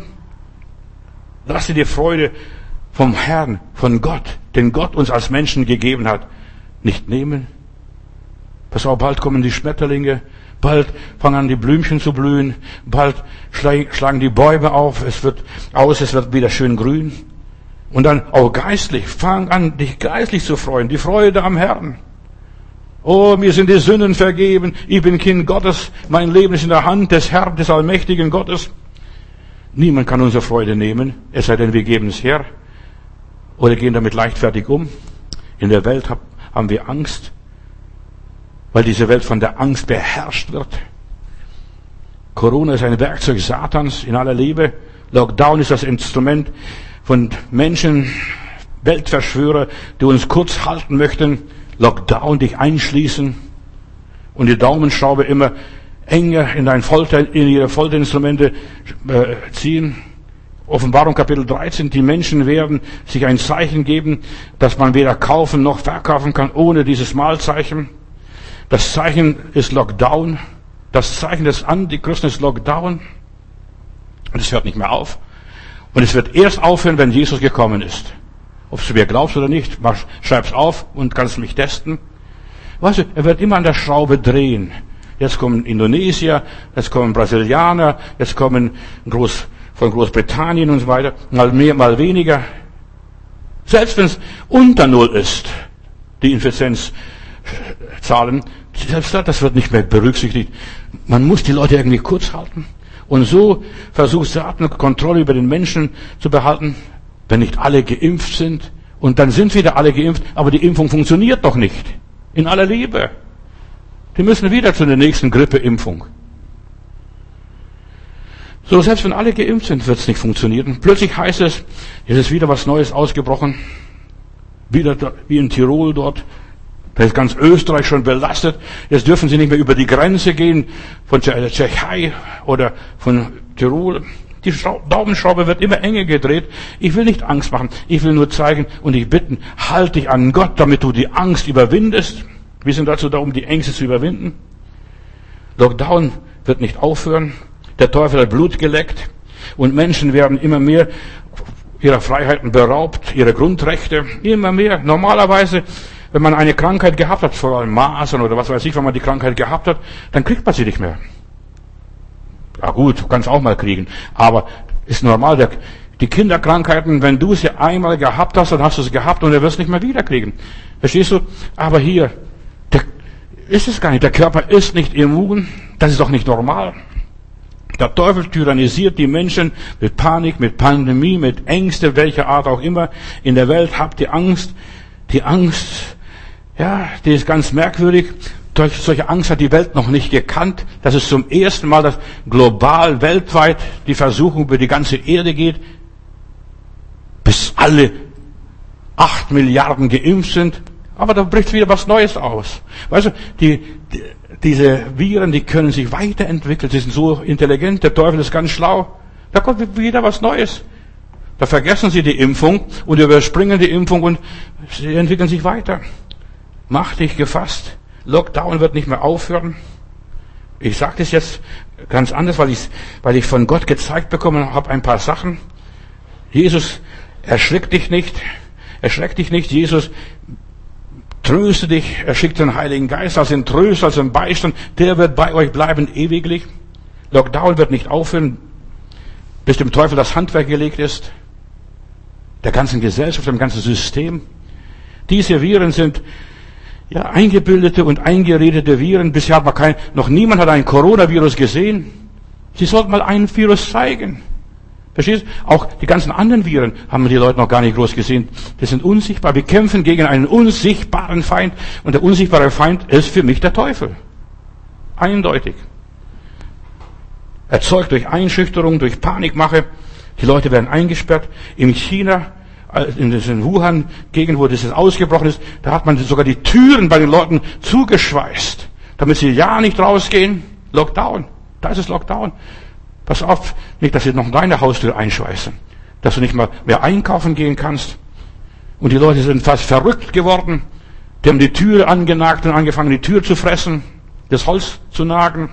Lass dir die Freude vom Herrn, von Gott, den Gott uns als Menschen gegeben hat, nicht nehmen. Pass auf, bald kommen die Schmetterlinge, bald fangen an die Blümchen zu blühen, bald schlagen die Bäume auf, es wird aus, es wird wieder schön grün. Und dann auch geistlich, fang an, dich geistlich zu freuen, die Freude am Herrn. Oh, mir sind die Sünden vergeben, ich bin Kind Gottes, mein Leben ist in der Hand des Herrn, des allmächtigen Gottes. Niemand kann unsere Freude nehmen, es sei denn, wir geben es her oder gehen damit leichtfertig um. In der Welt haben wir Angst, weil diese Welt von der Angst beherrscht wird. Corona ist ein Werkzeug Satans in aller Liebe. Lockdown ist das Instrument von Menschen, Weltverschwörer, die uns kurz halten möchten, Lockdown, dich einschließen und die Daumenschraube immer enger in dein Folter, in ihre Folterinstrumente äh, ziehen. Offenbarung Kapitel dreizehn, die Menschen werden sich ein Zeichen geben, das man weder kaufen noch verkaufen kann ohne dieses Malzeichen. Das Zeichen ist Lockdown. Das Zeichen des Antichristen ist Lockdown. Und es hört nicht mehr auf. Und es wird erst aufhören, wenn Jesus gekommen ist. Ob du mir glaubst oder nicht, schreib's auf und kannst mich testen. Weißt du, er wird immer an der Schraube drehen. Jetzt kommen Indonesier, jetzt kommen Brasilianer, jetzt kommen Groß, von Großbritannien und so weiter. Mal mehr, mal weniger. Selbst wenn es unter Null ist, die Infizienzzahlen, selbst das wird nicht mehr berücksichtigt. Man muss die Leute irgendwie kurz halten. Und so versucht Satan Kontrolle über den Menschen zu behalten, wenn nicht alle geimpft sind. Und dann sind wieder alle geimpft, aber die Impfung funktioniert doch nicht. In aller Liebe. Die müssen wieder zu der nächsten Grippeimpfung. So, selbst wenn alle geimpft sind, wird es nicht funktionieren. Plötzlich heißt es, es ist wieder was Neues ausgebrochen. Wieder wie in Tirol dort. Da ist ganz Österreich schon belastet. Jetzt dürfen sie nicht mehr über die Grenze gehen von der Tschechei oder von Tirol. Die Daumenschraube wird immer enger gedreht. Ich will nicht Angst machen. Ich will nur zeigen und dich bitten, halt dich an Gott, damit du die Angst überwindest. Wir sind dazu da, um die Ängste zu überwinden. Lockdown wird nicht aufhören. Der Teufel hat Blut geleckt. Und Menschen werden immer mehr ihrer Freiheiten beraubt, ihre Grundrechte. Immer mehr. Normalerweise, wenn man eine Krankheit gehabt hat, vor allem Masern oder was weiß ich, wenn man die Krankheit gehabt hat, dann kriegt man sie nicht mehr. Ja gut, du kannst auch mal kriegen. Aber ist normal, der, die Kinderkrankheiten, wenn du sie einmal gehabt hast, dann hast du sie gehabt und du wirst nicht mehr wiederkriegen. Verstehst du? Aber hier, der, ist es gar nicht. Der Körper ist nicht immun. Das ist doch nicht normal. Der Teufel tyrannisiert die Menschen mit Panik, mit Pandemie, mit Ängste, welcher Art auch immer. In der Welt habt ihr Angst. Die Angst, ja, die ist ganz merkwürdig. Durch solche Angst hat die Welt noch nicht gekannt. Das ist zum ersten Mal, dass global, weltweit die Versuchung über die ganze Erde geht, bis alle acht Milliarden geimpft sind. Aber da bricht wieder was Neues aus. Weißt du, die, die, diese Viren, die können sich weiterentwickeln. Sie sind so intelligent. Der Teufel ist ganz schlau. Da kommt wieder was Neues. Da vergessen sie die Impfung und überspringen die Impfung und sie entwickeln sich weiter. Mach dich gefasst. Lockdown wird nicht mehr aufhören. Ich sage das jetzt ganz anders, weil ich, weil ich von Gott gezeigt bekommen habe, ein paar Sachen. Jesus, erschrick dich nicht. Erschreck dich nicht. Jesus, tröste dich. Er schickt den Heiligen Geist als den Tröster, als den Beistand. Der wird bei euch bleiben ewiglich. Lockdown wird nicht aufhören, bis dem Teufel das Handwerk gelegt ist. Der ganzen Gesellschaft, dem ganzen System. Diese Viren sind ja eingebildete und eingeredete Viren. Bisher hat man kein, noch niemand hat ein Coronavirus gesehen. Sie sollten mal einen Virus zeigen. Verstehst du? Auch die ganzen anderen Viren haben die Leute noch gar nicht groß gesehen. Die sind unsichtbar. Wir kämpfen gegen einen unsichtbaren Feind. Und der unsichtbare Feind ist für mich der Teufel. Eindeutig. Erzeugt durch Einschüchterung, durch Panikmache. Die Leute werden eingesperrt. In China, in der Wuhan-Gegend, wo das ausgebrochen ist, da hat man sogar die Türen bei den Leuten zugeschweißt, damit sie ja nicht rausgehen. Lockdown. Da ist es Lockdown. Pass auf, nicht, dass sie noch deine Haustür einschweißen. Dass du nicht mal mehr einkaufen gehen kannst. Und die Leute sind fast verrückt geworden. Die haben die Tür angenagt und angefangen, die Tür zu fressen, das Holz zu nagen.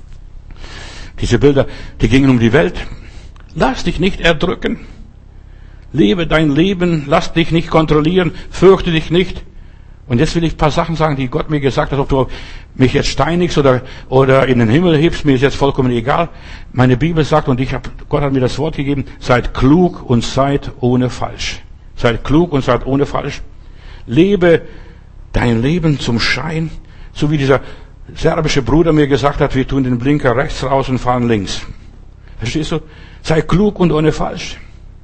Diese Bilder, die gingen um die Welt. Lass dich nicht erdrücken. Lebe dein Leben, lass dich nicht kontrollieren, fürchte dich nicht. Und jetzt will ich ein paar Sachen sagen, die Gott mir gesagt hat, ob du mich jetzt steinigst oder, oder in den Himmel hebst, mir ist jetzt vollkommen egal. Meine Bibel sagt, und ich hab, Gott hat mir das Wort gegeben, seid klug und seid ohne falsch. Seid klug und seid ohne falsch. Lebe dein Leben zum Schein, so wie dieser serbische Bruder mir gesagt hat, wir tun den Blinker rechts raus und fahren links. Verstehst du? Sei klug und ohne falsch.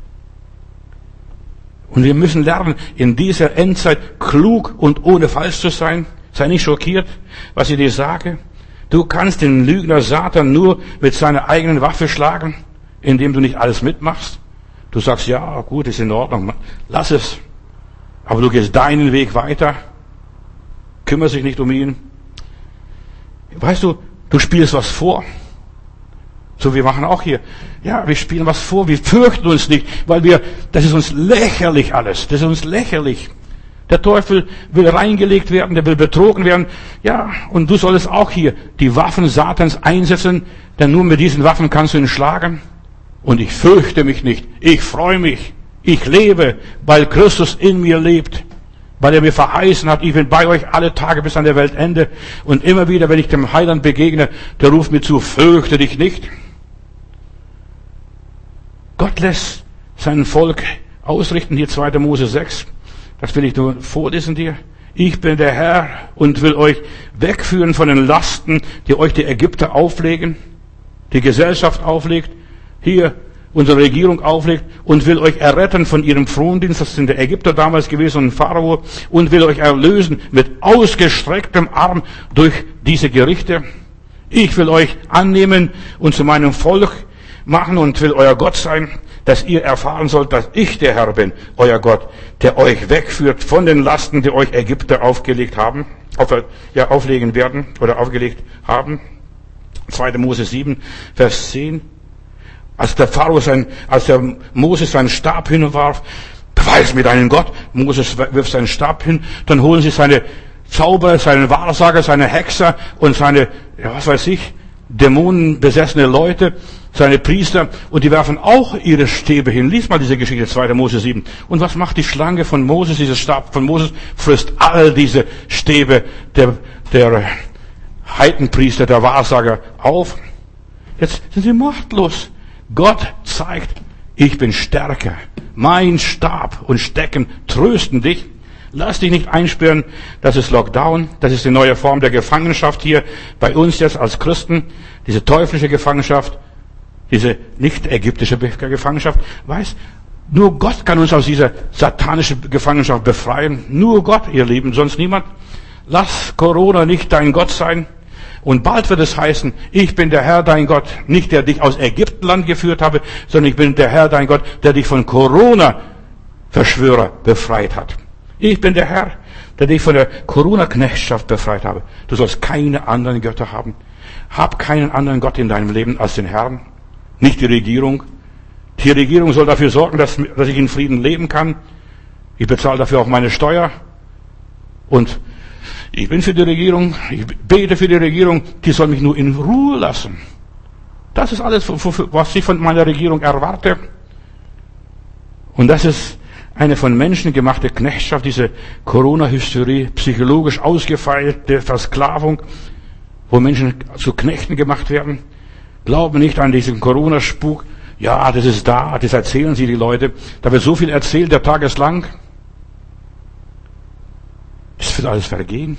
Und wir müssen lernen, in dieser Endzeit klug und ohne falsch zu sein. Sei nicht schockiert, was ich dir sage. Du kannst den Lügner Satan nur mit seiner eigenen Waffe schlagen, indem du nicht alles mitmachst. Du sagst, ja, gut, ist in Ordnung, lass es. Aber du gehst deinen Weg weiter. Kümmere dich nicht um ihn. Weißt du, du spielst was vor. So, wir machen auch hier. Ja, wir spielen was vor. Wir fürchten uns nicht, weil wir, das ist uns lächerlich alles. Das ist uns lächerlich. Der Teufel will reingelegt werden, der will betrogen werden. Ja, und du solltest auch hier die Waffen Satans einsetzen, denn nur mit diesen Waffen kannst du ihn schlagen. Und ich fürchte mich nicht. Ich freue mich. Ich lebe, weil Christus in mir lebt. weil er mir verheißen hat, ich bin bei euch alle Tage bis an der Weltende. Und immer wieder, wenn ich dem Heiland begegne, der ruft mir zu, fürchte dich nicht. Gott lässt sein Volk ausrichten, hier zweiter Mose sechs. Das will ich nur vorlesen dir. Ich bin der Herr und will euch wegführen von den Lasten, die euch die Ägypter auflegen, die Gesellschaft auflegt, hier unsere Regierung auflegt, und will euch erretten von ihrem Frondienst, das sind der Ägypter damals gewesen und Pharao, und will euch erlösen mit ausgestrecktem Arm durch diese Gerichte. Ich will euch annehmen und zu meinem Volk machen und will euer Gott sein, dass ihr erfahren sollt, dass ich der Herr bin, euer Gott, der euch wegführt von den Lasten, die euch Ägypter aufgelegt haben, auf, ja, auflegen werden oder aufgelegt haben. zweiter Mose sieben, Vers zehn. Als der Pharao sein, als der Moses seinen Stab hinwarf, beweis mir deinen Gott. Moses wirft seinen Stab hin, dann holen sie seine Zauber, seine Wahrsager, seine Hexer und seine, ja, was weiß ich, dämonenbesessene Leute, seine Priester, und die werfen auch ihre Stäbe hin. Lies mal diese Geschichte, zweiter Mose sieben. Und was macht die Schlange von Moses? Dieser Stab von Moses frisst all diese Stäbe der, der Heidenpriester, der Wahrsager auf. Jetzt sind sie machtlos. Gott zeigt, ich bin stärker. Mein Stab und Stecken trösten dich. Lass dich nicht einsperren. Das ist Lockdown. Das ist die neue Form der Gefangenschaft hier bei uns jetzt als Christen. Diese teuflische Gefangenschaft. Diese nicht ägyptische Gefangenschaft. Weiß, nur Gott kann uns aus dieser satanischen Gefangenschaft befreien. Nur Gott, ihr Lieben, sonst niemand. Lass Corona nicht dein Gott sein. Und bald wird es heißen, ich bin der Herr, dein Gott, nicht der dich aus Ägyptenland geführt habe, sondern ich bin der Herr, dein Gott, der dich von Corona-Verschwörer befreit hat. Ich bin der Herr, der dich von der Corona-Knechtschaft befreit habe. Du sollst keine anderen Götter haben. Hab keinen anderen Gott in deinem Leben als den Herrn. Nicht die Regierung. Die Regierung soll dafür sorgen, dass, dass ich in Frieden leben kann. Ich bezahle dafür auch meine Steuer. Und ich bin für die Regierung, ich bete für die Regierung, die soll mich nur in Ruhe lassen. Das ist alles, was ich von meiner Regierung erwarte. Und das ist eine von Menschen gemachte Knechtschaft, diese Corona-Hysterie, psychologisch ausgefeilte Versklavung, wo Menschen zu Knechten gemacht werden. Glauben nicht an diesen Corona-Spuk. Ja, das ist da, das erzählen sie die Leute. Da wird so viel erzählt, der Tag ist lang. Es wird alles vergehen.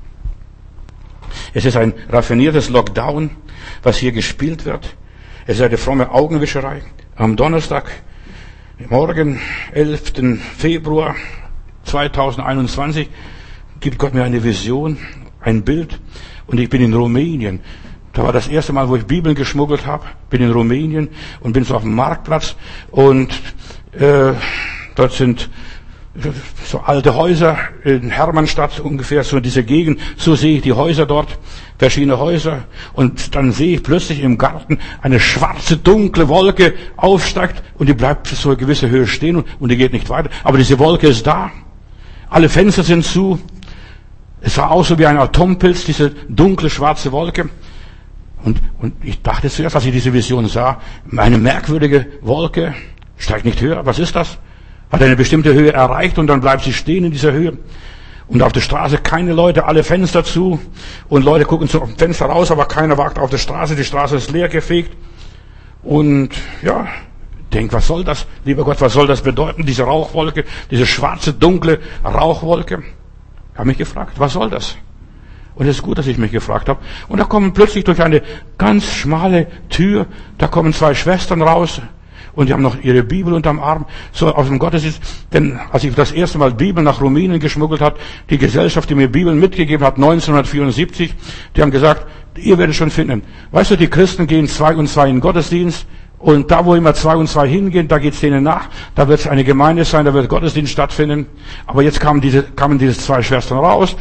Es ist ein raffiniertes Lockdown, was hier gespielt wird. Es ist eine fromme Augenwischerei. Am Donnerstag, morgen, elften Februar zweitausendeinundzwanzig, gibt Gott mir eine Vision, ein Bild. Und ich bin in Rumänien. Da war das erste Mal, wo ich Bibeln geschmuggelt habe. Bin in Rumänien und bin so auf dem Marktplatz. Und äh, dort sind so alte Häuser in Hermannstadt ungefähr, so diese Gegend, so sehe ich die Häuser dort, verschiedene Häuser, und dann sehe ich plötzlich im Garten eine schwarze, dunkle Wolke aufsteigt und die bleibt für so eine gewisse Höhe stehen und, und die geht nicht weiter, aber diese Wolke ist da, alle Fenster sind zu, es sah aus so wie ein Atompilz, diese dunkle, schwarze Wolke, und, und ich dachte zuerst, als ich diese Vision sah, eine merkwürdige Wolke, steigt nicht höher, was ist das? Hat eine bestimmte Höhe erreicht und dann bleibt sie stehen in dieser Höhe. Und auf der Straße keine Leute, alle Fenster zu. Und Leute gucken zum Fenster raus, aber keiner wagt auf der Straße. Die Straße ist leer gefegt. Und ja, denk, was soll das? Lieber Gott, was soll das bedeuten? Diese Rauchwolke, diese schwarze, dunkle Rauchwolke. Ich habe mich gefragt, was soll das? Und es ist gut, dass ich mich gefragt habe. Und da kommen plötzlich durch eine ganz schmale Tür, da kommen zwei Schwestern raus. Und die haben noch ihre Bibel unterm Arm, so aus dem Gottesdienst. Denn als ich das erste Mal Bibel nach Rumänien geschmuggelt hat, die Gesellschaft, die mir Bibeln mitgegeben hat, neunzehnhundertvierundsiebzig, die haben gesagt, ihr werdet schon finden. Weißt du, die Christen gehen zwei und zwei in den Gottesdienst. Und da, wo immer zwei und zwei hingehen, da geht's denen nach. Da wird es eine Gemeinde sein, da wird Gottesdienst stattfinden. Aber jetzt kamen diese, kamen diese zwei Schwestern raus.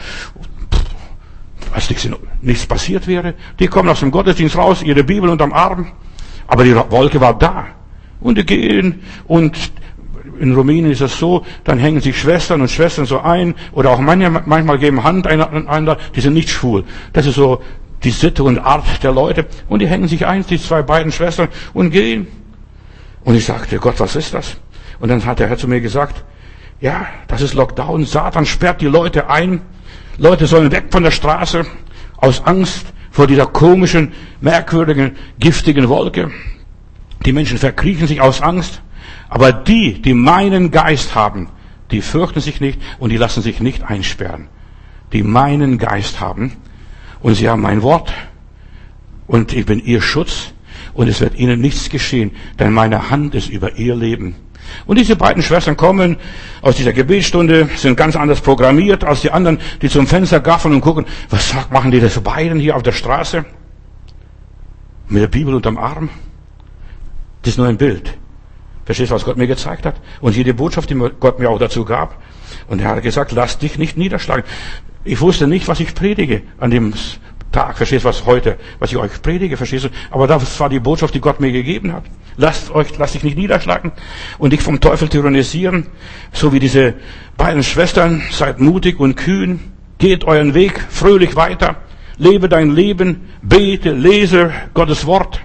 Als nichts, nichts passiert wäre. Die kommen aus dem Gottesdienst raus, ihre Bibel unterm Arm. Aber die Wolke war da. Und die gehen, und in Rumänien ist es so, dann hängen sich Schwestern und Schwestern so ein, oder auch manchmal, manchmal geben Hand einander, die sind nicht schwul. Das ist so die Sitte und Art der Leute. Und die hängen sich ein, die zwei beiden Schwestern, und gehen. Und ich sagte, Gott, was ist das? Und dann hat der Herr zu mir gesagt, Ja, das ist Lockdown. Satan sperrt die Leute ein. Leute sollen weg von der Straße aus Angst vor dieser komischen, merkwürdigen, giftigen Wolke. Die Menschen verkriechen sich aus Angst. Aber die, die meinen Geist haben, die fürchten sich nicht und die lassen sich nicht einsperren. Die meinen Geist haben und sie haben mein Wort und ich bin ihr Schutz und es wird ihnen nichts geschehen, denn meine Hand ist über ihr Leben. Und diese beiden Schwestern kommen aus dieser Gebetsstunde, sind ganz anders programmiert als die anderen, die zum Fenster gaffeln und gucken, was machen die das beiden hier auf der Straße? Mit der Bibel unterm Arm? Das ist nur ein Bild. Verstehst du, was Gott mir gezeigt hat? Und jede Botschaft, die Gott mir auch dazu gab. Und er hat gesagt, lass dich nicht niederschlagen. Ich wusste nicht, was ich predige an dem Tag. Verstehst du, was heute, was ich euch predige, verstehst du? Aber das war die Botschaft, die Gott mir gegeben hat. Lasst euch, lasst dich nicht niederschlagen und dich vom Teufel tyrannisieren. So wie diese beiden Schwestern, seid mutig und kühn. Geht euren Weg fröhlich weiter. Lebe dein Leben. Bete, lese Gottes Wort.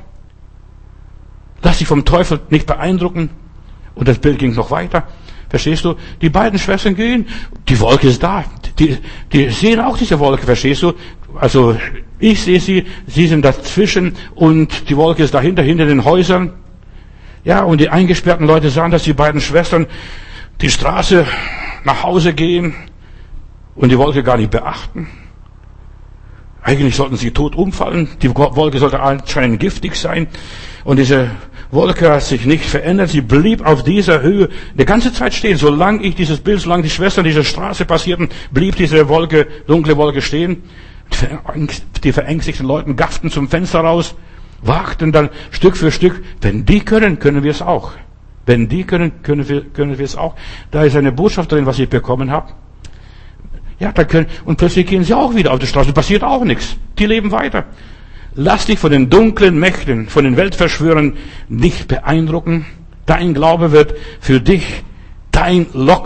Lass dich vom Teufel nicht beeindrucken. Und das Bild ging noch weiter. Verstehst du? Die beiden Schwestern gehen. Die Wolke ist da. Die, die sehen auch diese Wolke. Verstehst du? Also, ich sehe sie. Sie sind dazwischen. Und die Wolke ist dahinter, hinter den Häusern. Ja, und die eingesperrten Leute sahen, dass die beiden Schwestern die Straße nach Hause gehen. Und die Wolke gar nicht beachten. Eigentlich sollten sie tot umfallen. Die Wolke sollte anscheinend giftig sein. Und diese Wolke hat sich nicht verändert. Sie blieb auf dieser Höhe die ganze Zeit stehen. Solange ich dieses Bild, solange die Schwestern diese Straße passierten, blieb diese Wolke, dunkle Wolke stehen. Die verängstigten Leute gafften zum Fenster raus, wagten dann Stück für Stück. Wenn die können, können wir es auch. Wenn die können, können wir, können wir es auch. Da ist eine Botschaft drin, was ich bekommen habe. Ja, da können, und plötzlich gehen sie auch wieder auf die Straße. Passiert auch nichts. Die leben weiter. Lass dich von den dunklen Mächten, von den Weltverschwörern nicht beeindrucken. Dein Glaube wird für dich dein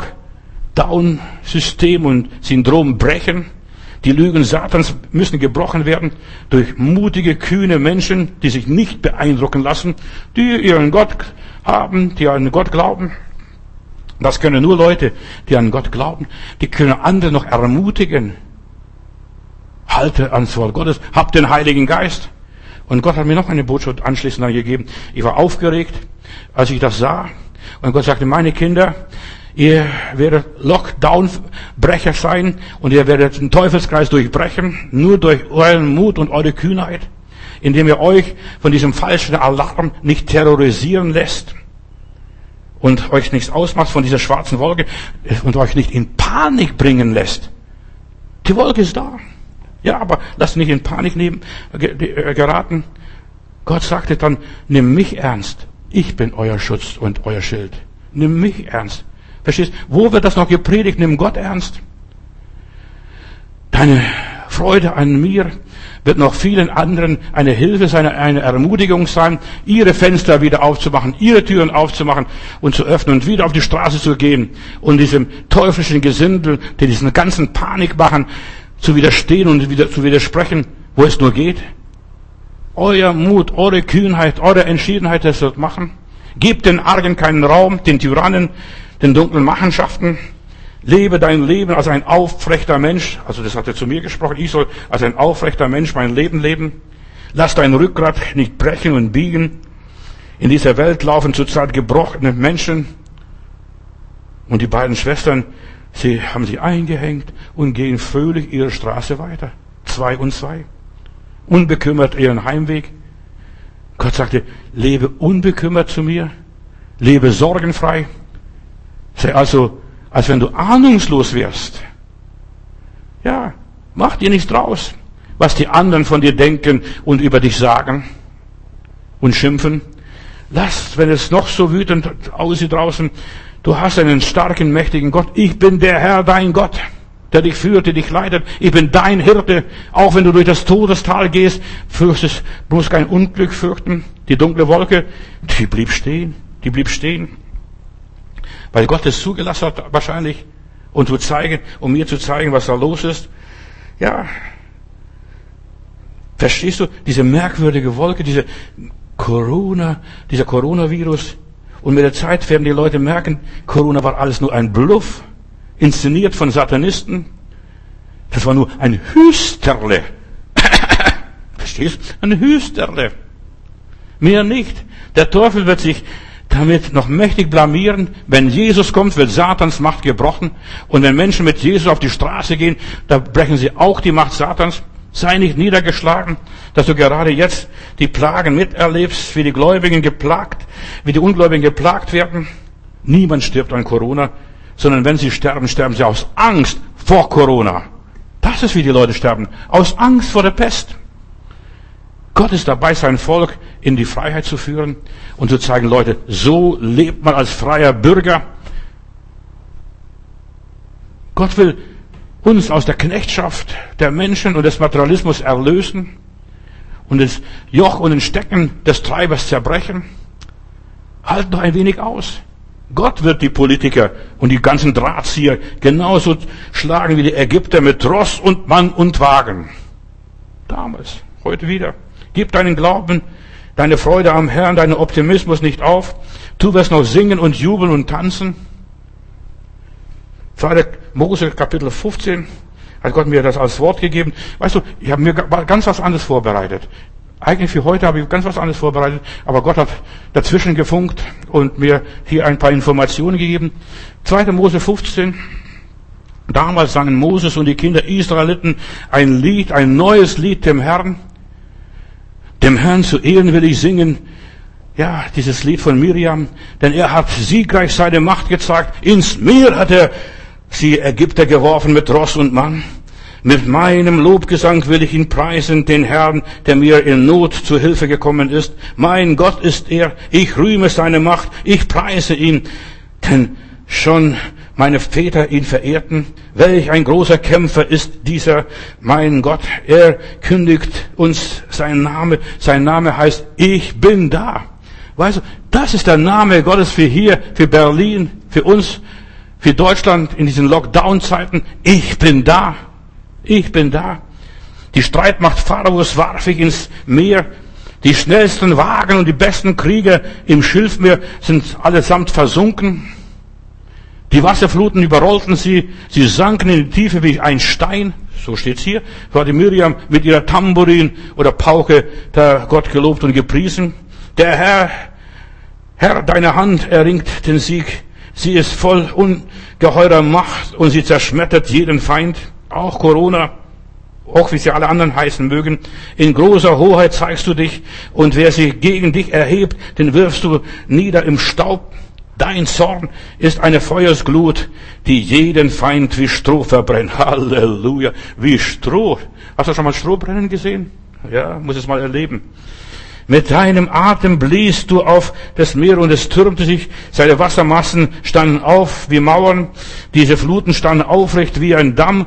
Lockdown-System und Syndrom brechen. Die Lügen Satans müssen gebrochen werden durch mutige, kühne Menschen, die sich nicht beeindrucken lassen, die ihren Gott haben, die an Gott glauben. Das können nur Leute, die an Gott glauben. Die können andere noch ermutigen. Halte ans Wort Gottes, hab den Heiligen Geist. Und Gott hat mir noch eine Botschaft anschließend gegeben. Ich war aufgeregt, als ich das sah. Und Gott sagte, meine Kinder, ihr werdet Lockdown-Brecher sein und ihr werdet den Teufelskreis durchbrechen, nur durch euren Mut und eure Kühnheit, indem ihr euch von diesem falschen Alarm nicht terrorisieren lässt und euch nichts ausmacht von dieser schwarzen Wolke und euch nicht in Panik bringen lässt. Die Wolke ist da. Ja, aber lasst nicht in Panik nehmen, geraten. Gott sagte dann, nimm mich ernst. Ich bin euer Schutz und euer Schild. Nimm mich ernst. Verstehst? Wo wird das noch gepredigt? Nimm Gott ernst. Deine Freude an mir wird noch vielen anderen eine Hilfe sein, eine Ermutigung sein, ihre Fenster wieder aufzumachen, ihre Türen aufzumachen und zu öffnen und wieder auf die Straße zu gehen und diesem teuflischen Gesindel, die diesen ganzen Panik machen, zu widerstehen und wieder zu widersprechen, wo es nur geht. Euer Mut, eure Kühnheit, eure Entschiedenheit, das wird machen. Gebt den Argen keinen Raum, den Tyrannen, den dunklen Machenschaften. Lebe dein Leben als ein aufrechter Mensch. Also das hat er zu mir gesprochen. Ich soll als ein aufrechter Mensch mein Leben leben. Lass dein Rückgrat nicht brechen und biegen. In dieser Welt laufen zurzeit gebrochene Menschen. Und die beiden Schwestern, sie haben sie eingehängt und gehen fröhlich ihre Straße weiter. Zwei und zwei. Unbekümmert ihren Heimweg. Gott sagte, lebe unbekümmert zu mir. Lebe sorgenfrei. Sei also, als wenn du ahnungslos wärst. Ja, mach dir nichts draus, was die anderen von dir denken und über dich sagen und schimpfen. Lass, wenn es noch so wütend aussieht draußen, du hast einen starken, mächtigen Gott. Ich bin der Herr, dein Gott, der dich führt, der dich leitet. Ich bin dein Hirte. Auch wenn du durch das Todestal gehst, fürchtest, bloß kein Unglück fürchten. Die dunkle Wolke, die blieb stehen, die blieb stehen. Weil Gott es zugelassen hat, wahrscheinlich, und zu zeigen, um mir zu zeigen, was da los ist. Ja. Verstehst du? Diese merkwürdige Wolke, diese Corona, dieser Coronavirus, Und mit der Zeit werden die Leute merken, Corona war alles nur ein Bluff, inszeniert von Satanisten. Das war nur ein Hüsterle. Verstehst du? Ein Hüsterle. Mehr nicht. Der Teufel wird sich damit noch mächtig blamieren. Wenn Jesus kommt, wird Satans Macht gebrochen. Und wenn Menschen mit Jesus auf die Straße gehen, da brechen sie auch die Macht Satans. Sei nicht niedergeschlagen, dass du gerade jetzt die Plagen miterlebst, wie die Gläubigen geplagt, wie die Ungläubigen geplagt werden. Niemand stirbt an Corona, sondern wenn sie sterben, sterben sie aus Angst vor Corona. Das ist, wie die Leute sterben. Aus Angst vor der Pest. Gott ist dabei, sein Volk in die Freiheit zu führen und zu zeigen, Leute, so lebt man als freier Bürger. Gott will uns aus der Knechtschaft der Menschen und des Materialismus erlösen und das Joch und den Stecken des Treibers zerbrechen. Halt noch ein wenig aus. Gott wird die Politiker und die ganzen Drahtzieher genauso schlagen wie die Ägypter mit Ross und Mann und Wagen. Damals, heute wieder. Gib deinen Glauben, deine Freude am Herrn, deinen Optimismus nicht auf. Du wirst noch singen und jubeln und tanzen. zweiter Mose Kapitel fünfzehn hat Gott mir das als Wort gegeben. Weißt du, ich habe mir ganz was anderes vorbereitet. Eigentlich für heute habe ich ganz was anderes vorbereitet, aber Gott hat dazwischen gefunkt und mir hier ein paar Informationen gegeben. zweiter Mose fünfzehn. Damals sangen Moses und die Kinder Israeliten ein Lied, ein neues Lied dem Herrn. Dem Herrn zu Ehren will ich singen. Ja, dieses Lied von Miriam. Denn er hat siegreich seine Macht gezeigt. Ins Meer hat er sie Ägypter geworfen mit Ross und Mann. Mit meinem Lobgesang will ich ihn preisen, den Herrn, der mir in Not zu Hilfe gekommen ist. Mein Gott ist er. Ich rühme seine Macht. Ich preise ihn. Denn schon meine Väter ihn verehrten. Welch ein großer Kämpfer ist dieser, mein Gott. Er kündigt uns seinen Namen. Sein Name heißt, ich bin da. Weißt du, das ist der Name Gottes für hier, für Berlin, für uns, für Deutschland in diesen Lockdown-Zeiten. Ich bin da. Ich bin da. Die Streitmacht Pharaos warf ich ins Meer. Die schnellsten Wagen und die besten Krieger im Schilfmeer sind allesamt versunken. Die Wasserfluten überrollten sie, sie sanken in die Tiefe wie ein Stein. So steht's hier. So hat die Miriam mit ihrer Tambourin oder Pauke da Gott gelobt und gepriesen. Der Herr, Herr, deine Hand erringt den Sieg. Sie ist voll ungeheurer Macht und sie zerschmettert jeden Feind. Auch Corona, auch wie sie alle anderen heißen mögen. In großer Hoheit zeigst du dich und wer sich gegen dich erhebt, den wirfst du nieder im Staub. Dein Zorn ist eine Feuersglut, die jeden Feind wie Stroh verbrennt. Halleluja, wie Stroh. Hast du schon mal Stroh brennen gesehen? Ja, muss es mal erleben. Mit deinem Atem bliest du auf das Meer und es türmte sich. Seine Wassermassen standen auf wie Mauern. Diese Fluten standen aufrecht wie ein Damm,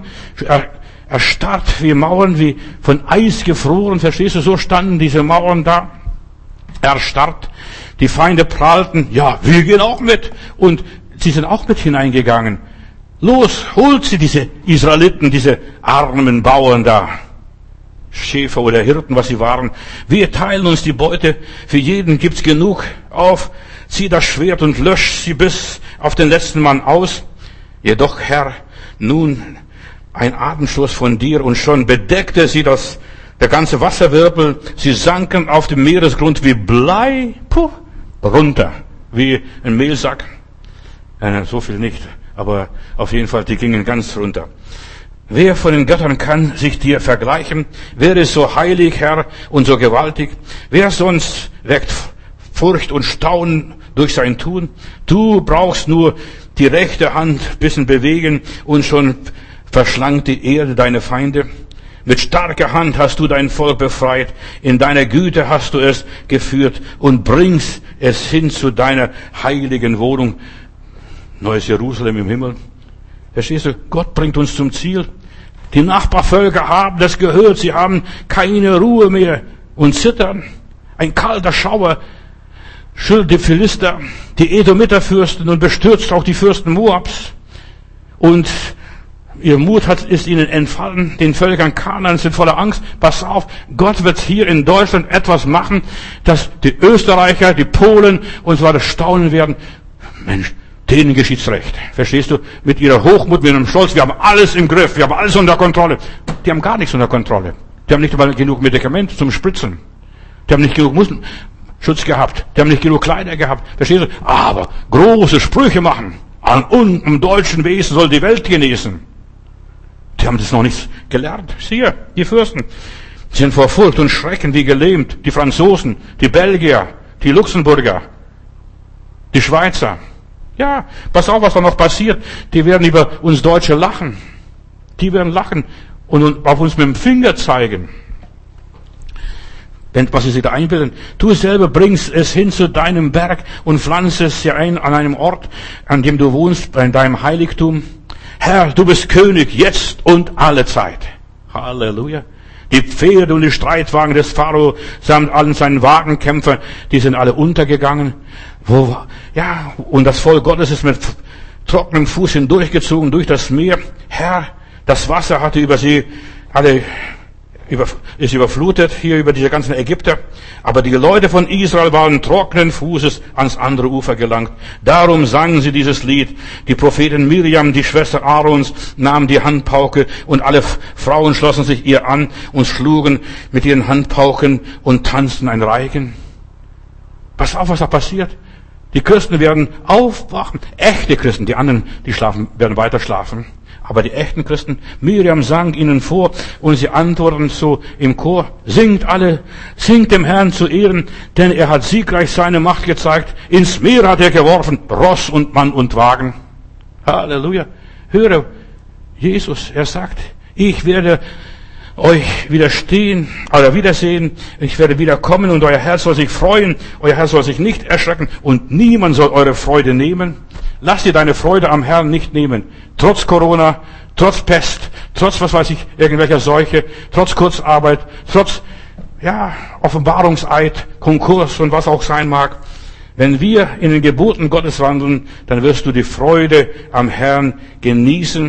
erstarrt wie Mauern, wie von Eis gefroren. Verstehst du, so standen diese Mauern da, erstarrt. Die Feinde prahlten, ja, wir gehen auch mit. Und sie sind auch mit hineingegangen. Los, holt sie, diese Israeliten, diese armen Bauern da. Schäfer oder Hirten, was sie waren. Wir teilen uns die Beute. Für jeden gibt's genug. Auf, zieh das Schwert und lösch sie bis auf den letzten Mann aus. Jedoch, Herr, nun ein Atemstoß von dir und schon bedeckte sie das, der ganze Wasserwirbel. Sie sanken auf dem Meeresgrund wie Blei. Puh. Runter, wie ein Mehlsack. Äh, so viel nicht, aber auf jeden Fall, die gingen ganz runter. Wer von den Göttern kann sich dir vergleichen? Wer ist so heilig, Herr, und so gewaltig? Wer sonst weckt Furcht und Staunen durch sein Tun? Du brauchst nur die rechte Hand bisschen bewegen und schon verschlangt die Erde deine Feinde. Mit starker Hand hast du dein Volk befreit, in deiner Güte hast du es geführt und bringst es hin zu deiner heiligen Wohnung. Neues Jerusalem im Himmel. Verstehst du? Gott bringt uns zum Ziel. Die Nachbarvölker haben das gehört, sie haben keine Ruhe mehr und zittern. Ein kalter Schauer schüttelt die Philister, die Edomiterfürsten und bestürzt auch die Fürsten Moabs. Und Ihr Mut hat, ist ihnen entfallen. Den Völkern Kanaan sind voller Angst. Pass auf, Gott wird hier in Deutschland etwas machen, dass die Österreicher, die Polen und so weiter staunen werden. Mensch, denen geschieht's recht. Verstehst du? Mit ihrer Hochmut, mit ihrem Stolz. Wir haben alles im Griff. Wir haben alles unter Kontrolle. Die haben gar nichts unter Kontrolle. Die haben nicht mal genug Medikamente zum Spritzen. Die haben nicht genug Schutz gehabt. Die haben nicht genug Kleider gehabt. Verstehst du? Aber große Sprüche machen. An unserem deutschen Wesen soll die Welt genießen. Die haben das noch nicht gelernt. Siehe, die Fürsten sind vor Furcht und Schrecken wie gelähmt. Die Franzosen, die Belgier, die Luxemburger, die Schweizer. Ja, pass auf, was da noch passiert. Die werden über uns Deutsche lachen. Die werden lachen und auf uns mit dem Finger zeigen. Wenn, was sie sich da einbilden. Du selber bringst es hin zu deinem Berg und pflanzt es hier ein an einem Ort, an dem du wohnst, in deinem Heiligtum. Herr, du bist König jetzt und alle Zeit. Halleluja. Die Pferde und die Streitwagen des Pharao samt allen seinen Wagenkämpfer, die sind alle untergegangen. Wo, ja, und das Volk Gottes ist mit trockenem Fuß hindurchgezogen durch das Meer. Herr, das Wasser hatte über sie alle über, ist überflutet, hier über diese ganzen Ägypter. Aber die Leute von Israel waren trockenen Fußes ans andere Ufer gelangt. Darum sangen sie dieses Lied. Die Prophetin Miriam, die Schwester Aarons, nahm die Handpauke und alle Frauen schlossen sich ihr an und schlugen mit ihren Handpauken und tanzten ein Reigen. Pass auf, was da passiert. Die Christen werden aufwachen. Echte Christen, die anderen, die schlafen, werden weiter schlafen. Aber die echten Christen, Miriam sang ihnen vor und sie antworten so im Chor, singt alle, singt dem Herrn zu Ehren, denn er hat siegreich seine Macht gezeigt, ins Meer hat er geworfen, Ross und Mann und Wagen. Halleluja. Höre, Jesus, er sagt, ich werde euch widerstehen, oder wiedersehen, ich werde wiederkommen und euer Herz soll sich freuen, euer Herz soll sich nicht erschrecken und niemand soll eure Freude nehmen. Lass dir deine Freude am Herrn nicht nehmen. Trotz Corona, trotz Pest, trotz, was weiß ich, irgendwelcher Seuche, trotz Kurzarbeit, trotz, ja, Offenbarungseid, Konkurs und was auch sein mag. Wenn wir in den Geboten Gottes wandeln, dann wirst du die Freude am Herrn genießen.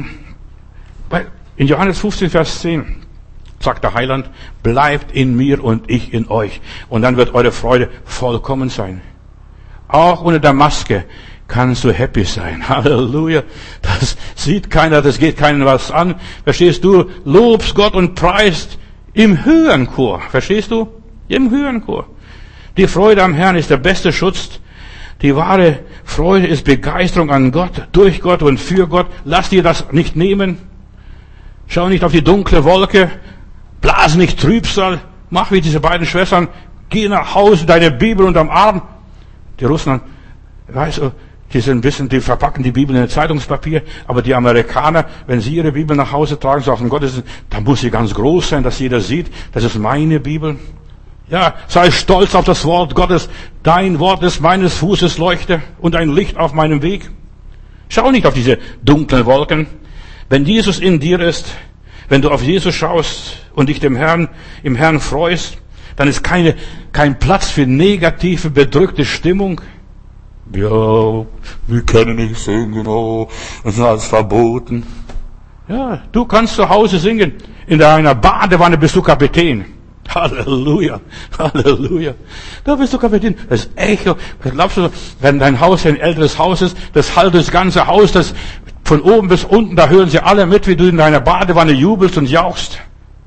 In Johannes fünfzehn, Vers zehn sagt der Heiland, bleibt in mir und ich in euch. Und dann wird eure Freude vollkommen sein. Auch unter der Maske kannst du happy sein. Halleluja. Das sieht keiner, das geht keinem was an. Verstehst du? Lobst Gott und preist im höheren Chor. Verstehst du? Im höheren Chor. Die Freude am Herrn ist der beste Schutz. Die wahre Freude ist Begeisterung an Gott, durch Gott und für Gott. Lass dir das nicht nehmen. Schau nicht auf die dunkle Wolke. Blas nicht Trübsal. Mach wie diese beiden Schwestern. Geh nach Hause, deine Bibel unterm Arm. Die Russen, weißt du, die sind ein bisschen, die verpacken die Bibel in Zeitungspapier, aber die Amerikaner, wenn sie ihre Bibel nach Hause tragen, so auf den Gottesdienst, dann muss sie ganz groß sein, dass jeder sieht, das ist meine Bibel. Ja, sei stolz auf das Wort Gottes. Dein Wort ist meines Fußes Leuchte und ein Licht auf meinem Weg. Schau nicht auf diese dunklen Wolken. Wenn Jesus in dir ist, wenn du auf Jesus schaust und dich dem Herrn, im Herrn freust, dann ist keine, kein Platz für negative, bedrückte Stimmung. Ja, wir können nicht singen, oh, das ist alles verboten. Ja, du kannst zu Hause singen. In deiner Badewanne bist du Kapitän. Halleluja, Halleluja. Da bist du Kapitän. Das Echo, was glaubst du, wenn dein Haus ein älteres Haus ist, das halt das ganze Haus, das von oben bis unten, da hören sie alle mit, wie du in deiner Badewanne jubelst und jauchst.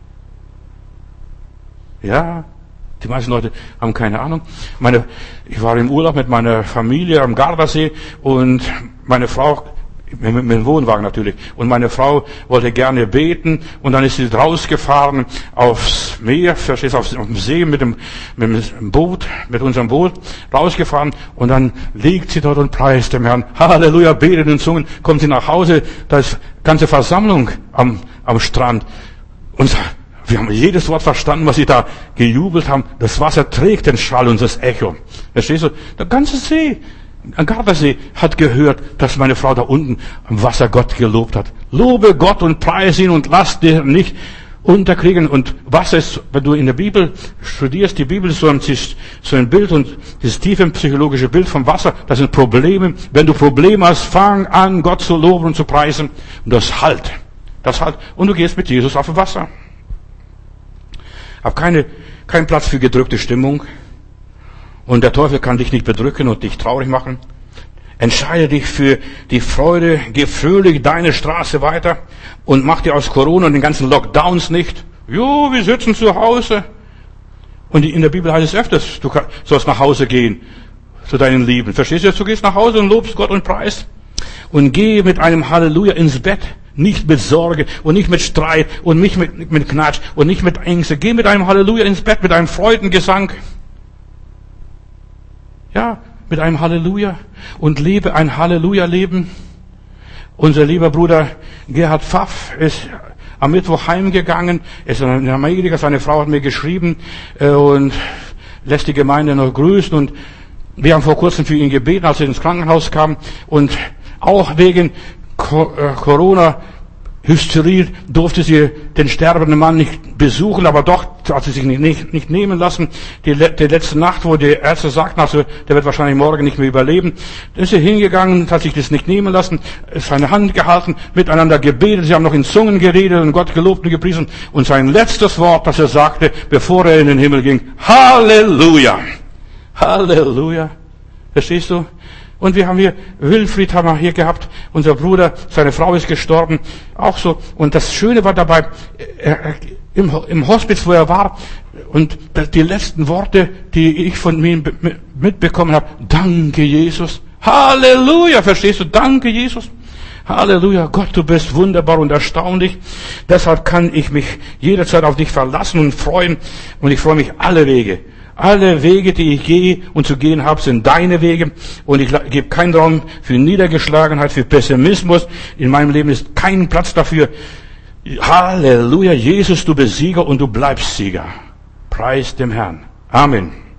Ja, die meisten Leute haben keine Ahnung. Meine, ich war im Urlaub mit meiner Familie am Gardasee und meine Frau, mit, mit dem Wohnwagen natürlich, und meine Frau wollte gerne beten und dann ist sie rausgefahren aufs Meer, verstehst du, auf dem See mit dem, mit dem Boot, mit unserem Boot, rausgefahren und dann liegt sie dort und preist dem Herrn. Halleluja, betet in Zungen, kommt sie nach Hause, da ist ganze Versammlung am, am Strand und wir haben jedes Wort verstanden, was sie da gejubelt haben. Das Wasser trägt den Schall und das Echo. Verstehst du? Der ganze See, der Gardasee hat gehört, dass meine Frau da unten am Wasser Gott gelobt hat. Lobe Gott und preise ihn und lass dir nicht unterkriegen. Und Wasser ist, wenn du in der Bibel studierst, die Bibel ist so ein, so ein Bild und dieses tiefe psychologische Bild vom Wasser, das sind Probleme. Wenn du Probleme hast, fang an, Gott zu loben und zu preisen. Und das halt. Das halt, und du gehst mit Jesus auf dem Wasser. Hab keine, keinen Platz für gedrückte Stimmung. Und der Teufel kann dich nicht bedrücken und dich traurig machen. Entscheide dich für die Freude, geh fröhlich deine Straße weiter und mach dir aus Corona und den ganzen Lockdowns nicht. Jo, wir sitzen zu Hause. Und in der Bibel heißt es öfters, du sollst nach Hause gehen zu deinen Lieben. Verstehst du jetzt? Du gehst nach Hause und lobst Gott und preist. Und geh mit einem Halleluja ins Bett. Nicht mit Sorge und nicht mit Streit und nicht mit, mit Knatsch und nicht mit Ängste. Geh mit einem Halleluja ins Bett, mit einem Freudengesang. Ja, mit einem Halleluja und lebe ein Halleluja-Leben. Unser lieber Bruder Gerhard Pfaff ist am Mittwoch heimgegangen, ist in Amerika, seine Frau hat mir geschrieben und lässt die Gemeinde noch grüßen und wir haben vor kurzem für ihn gebeten, als er ins Krankenhaus kam und auch wegen Corona Hysterie durfte sie den sterbenden Mann nicht besuchen, aber doch hat sie sich nicht, nicht, nicht nehmen lassen. Die, die letzte Nacht, wo die Ärzte sagten, also der wird wahrscheinlich morgen nicht mehr überleben, ist sie hingegangen, hat sich das nicht nehmen lassen, seine Hand gehalten, miteinander gebetet, sie haben noch in Zungen geredet und Gott gelobt und gepriesen. Und sein letztes Wort, das er sagte, bevor er in den Himmel ging, Halleluja! Halleluja! Verstehst du? Und wir haben hier, Wilfried haben wir hier gehabt, unser Bruder, seine Frau ist gestorben, auch so. Und das Schöne war dabei, er, im, im Hospiz, wo er war, und die letzten Worte, die ich von ihm mitbekommen habe, danke Jesus, Halleluja, verstehst du, danke Jesus, Halleluja, Gott, du bist wunderbar und erstaunlich, deshalb kann ich mich jederzeit auf dich verlassen und freuen, und ich freue mich alle Wege. Alle Wege, die ich gehe und zu gehen habe, sind deine Wege. Und ich gebe keinen Raum für Niedergeschlagenheit, für Pessimismus. In meinem Leben ist kein Platz dafür. Halleluja, Jesus, du bist Sieger und du bleibst Sieger. Preis dem Herrn. Amen.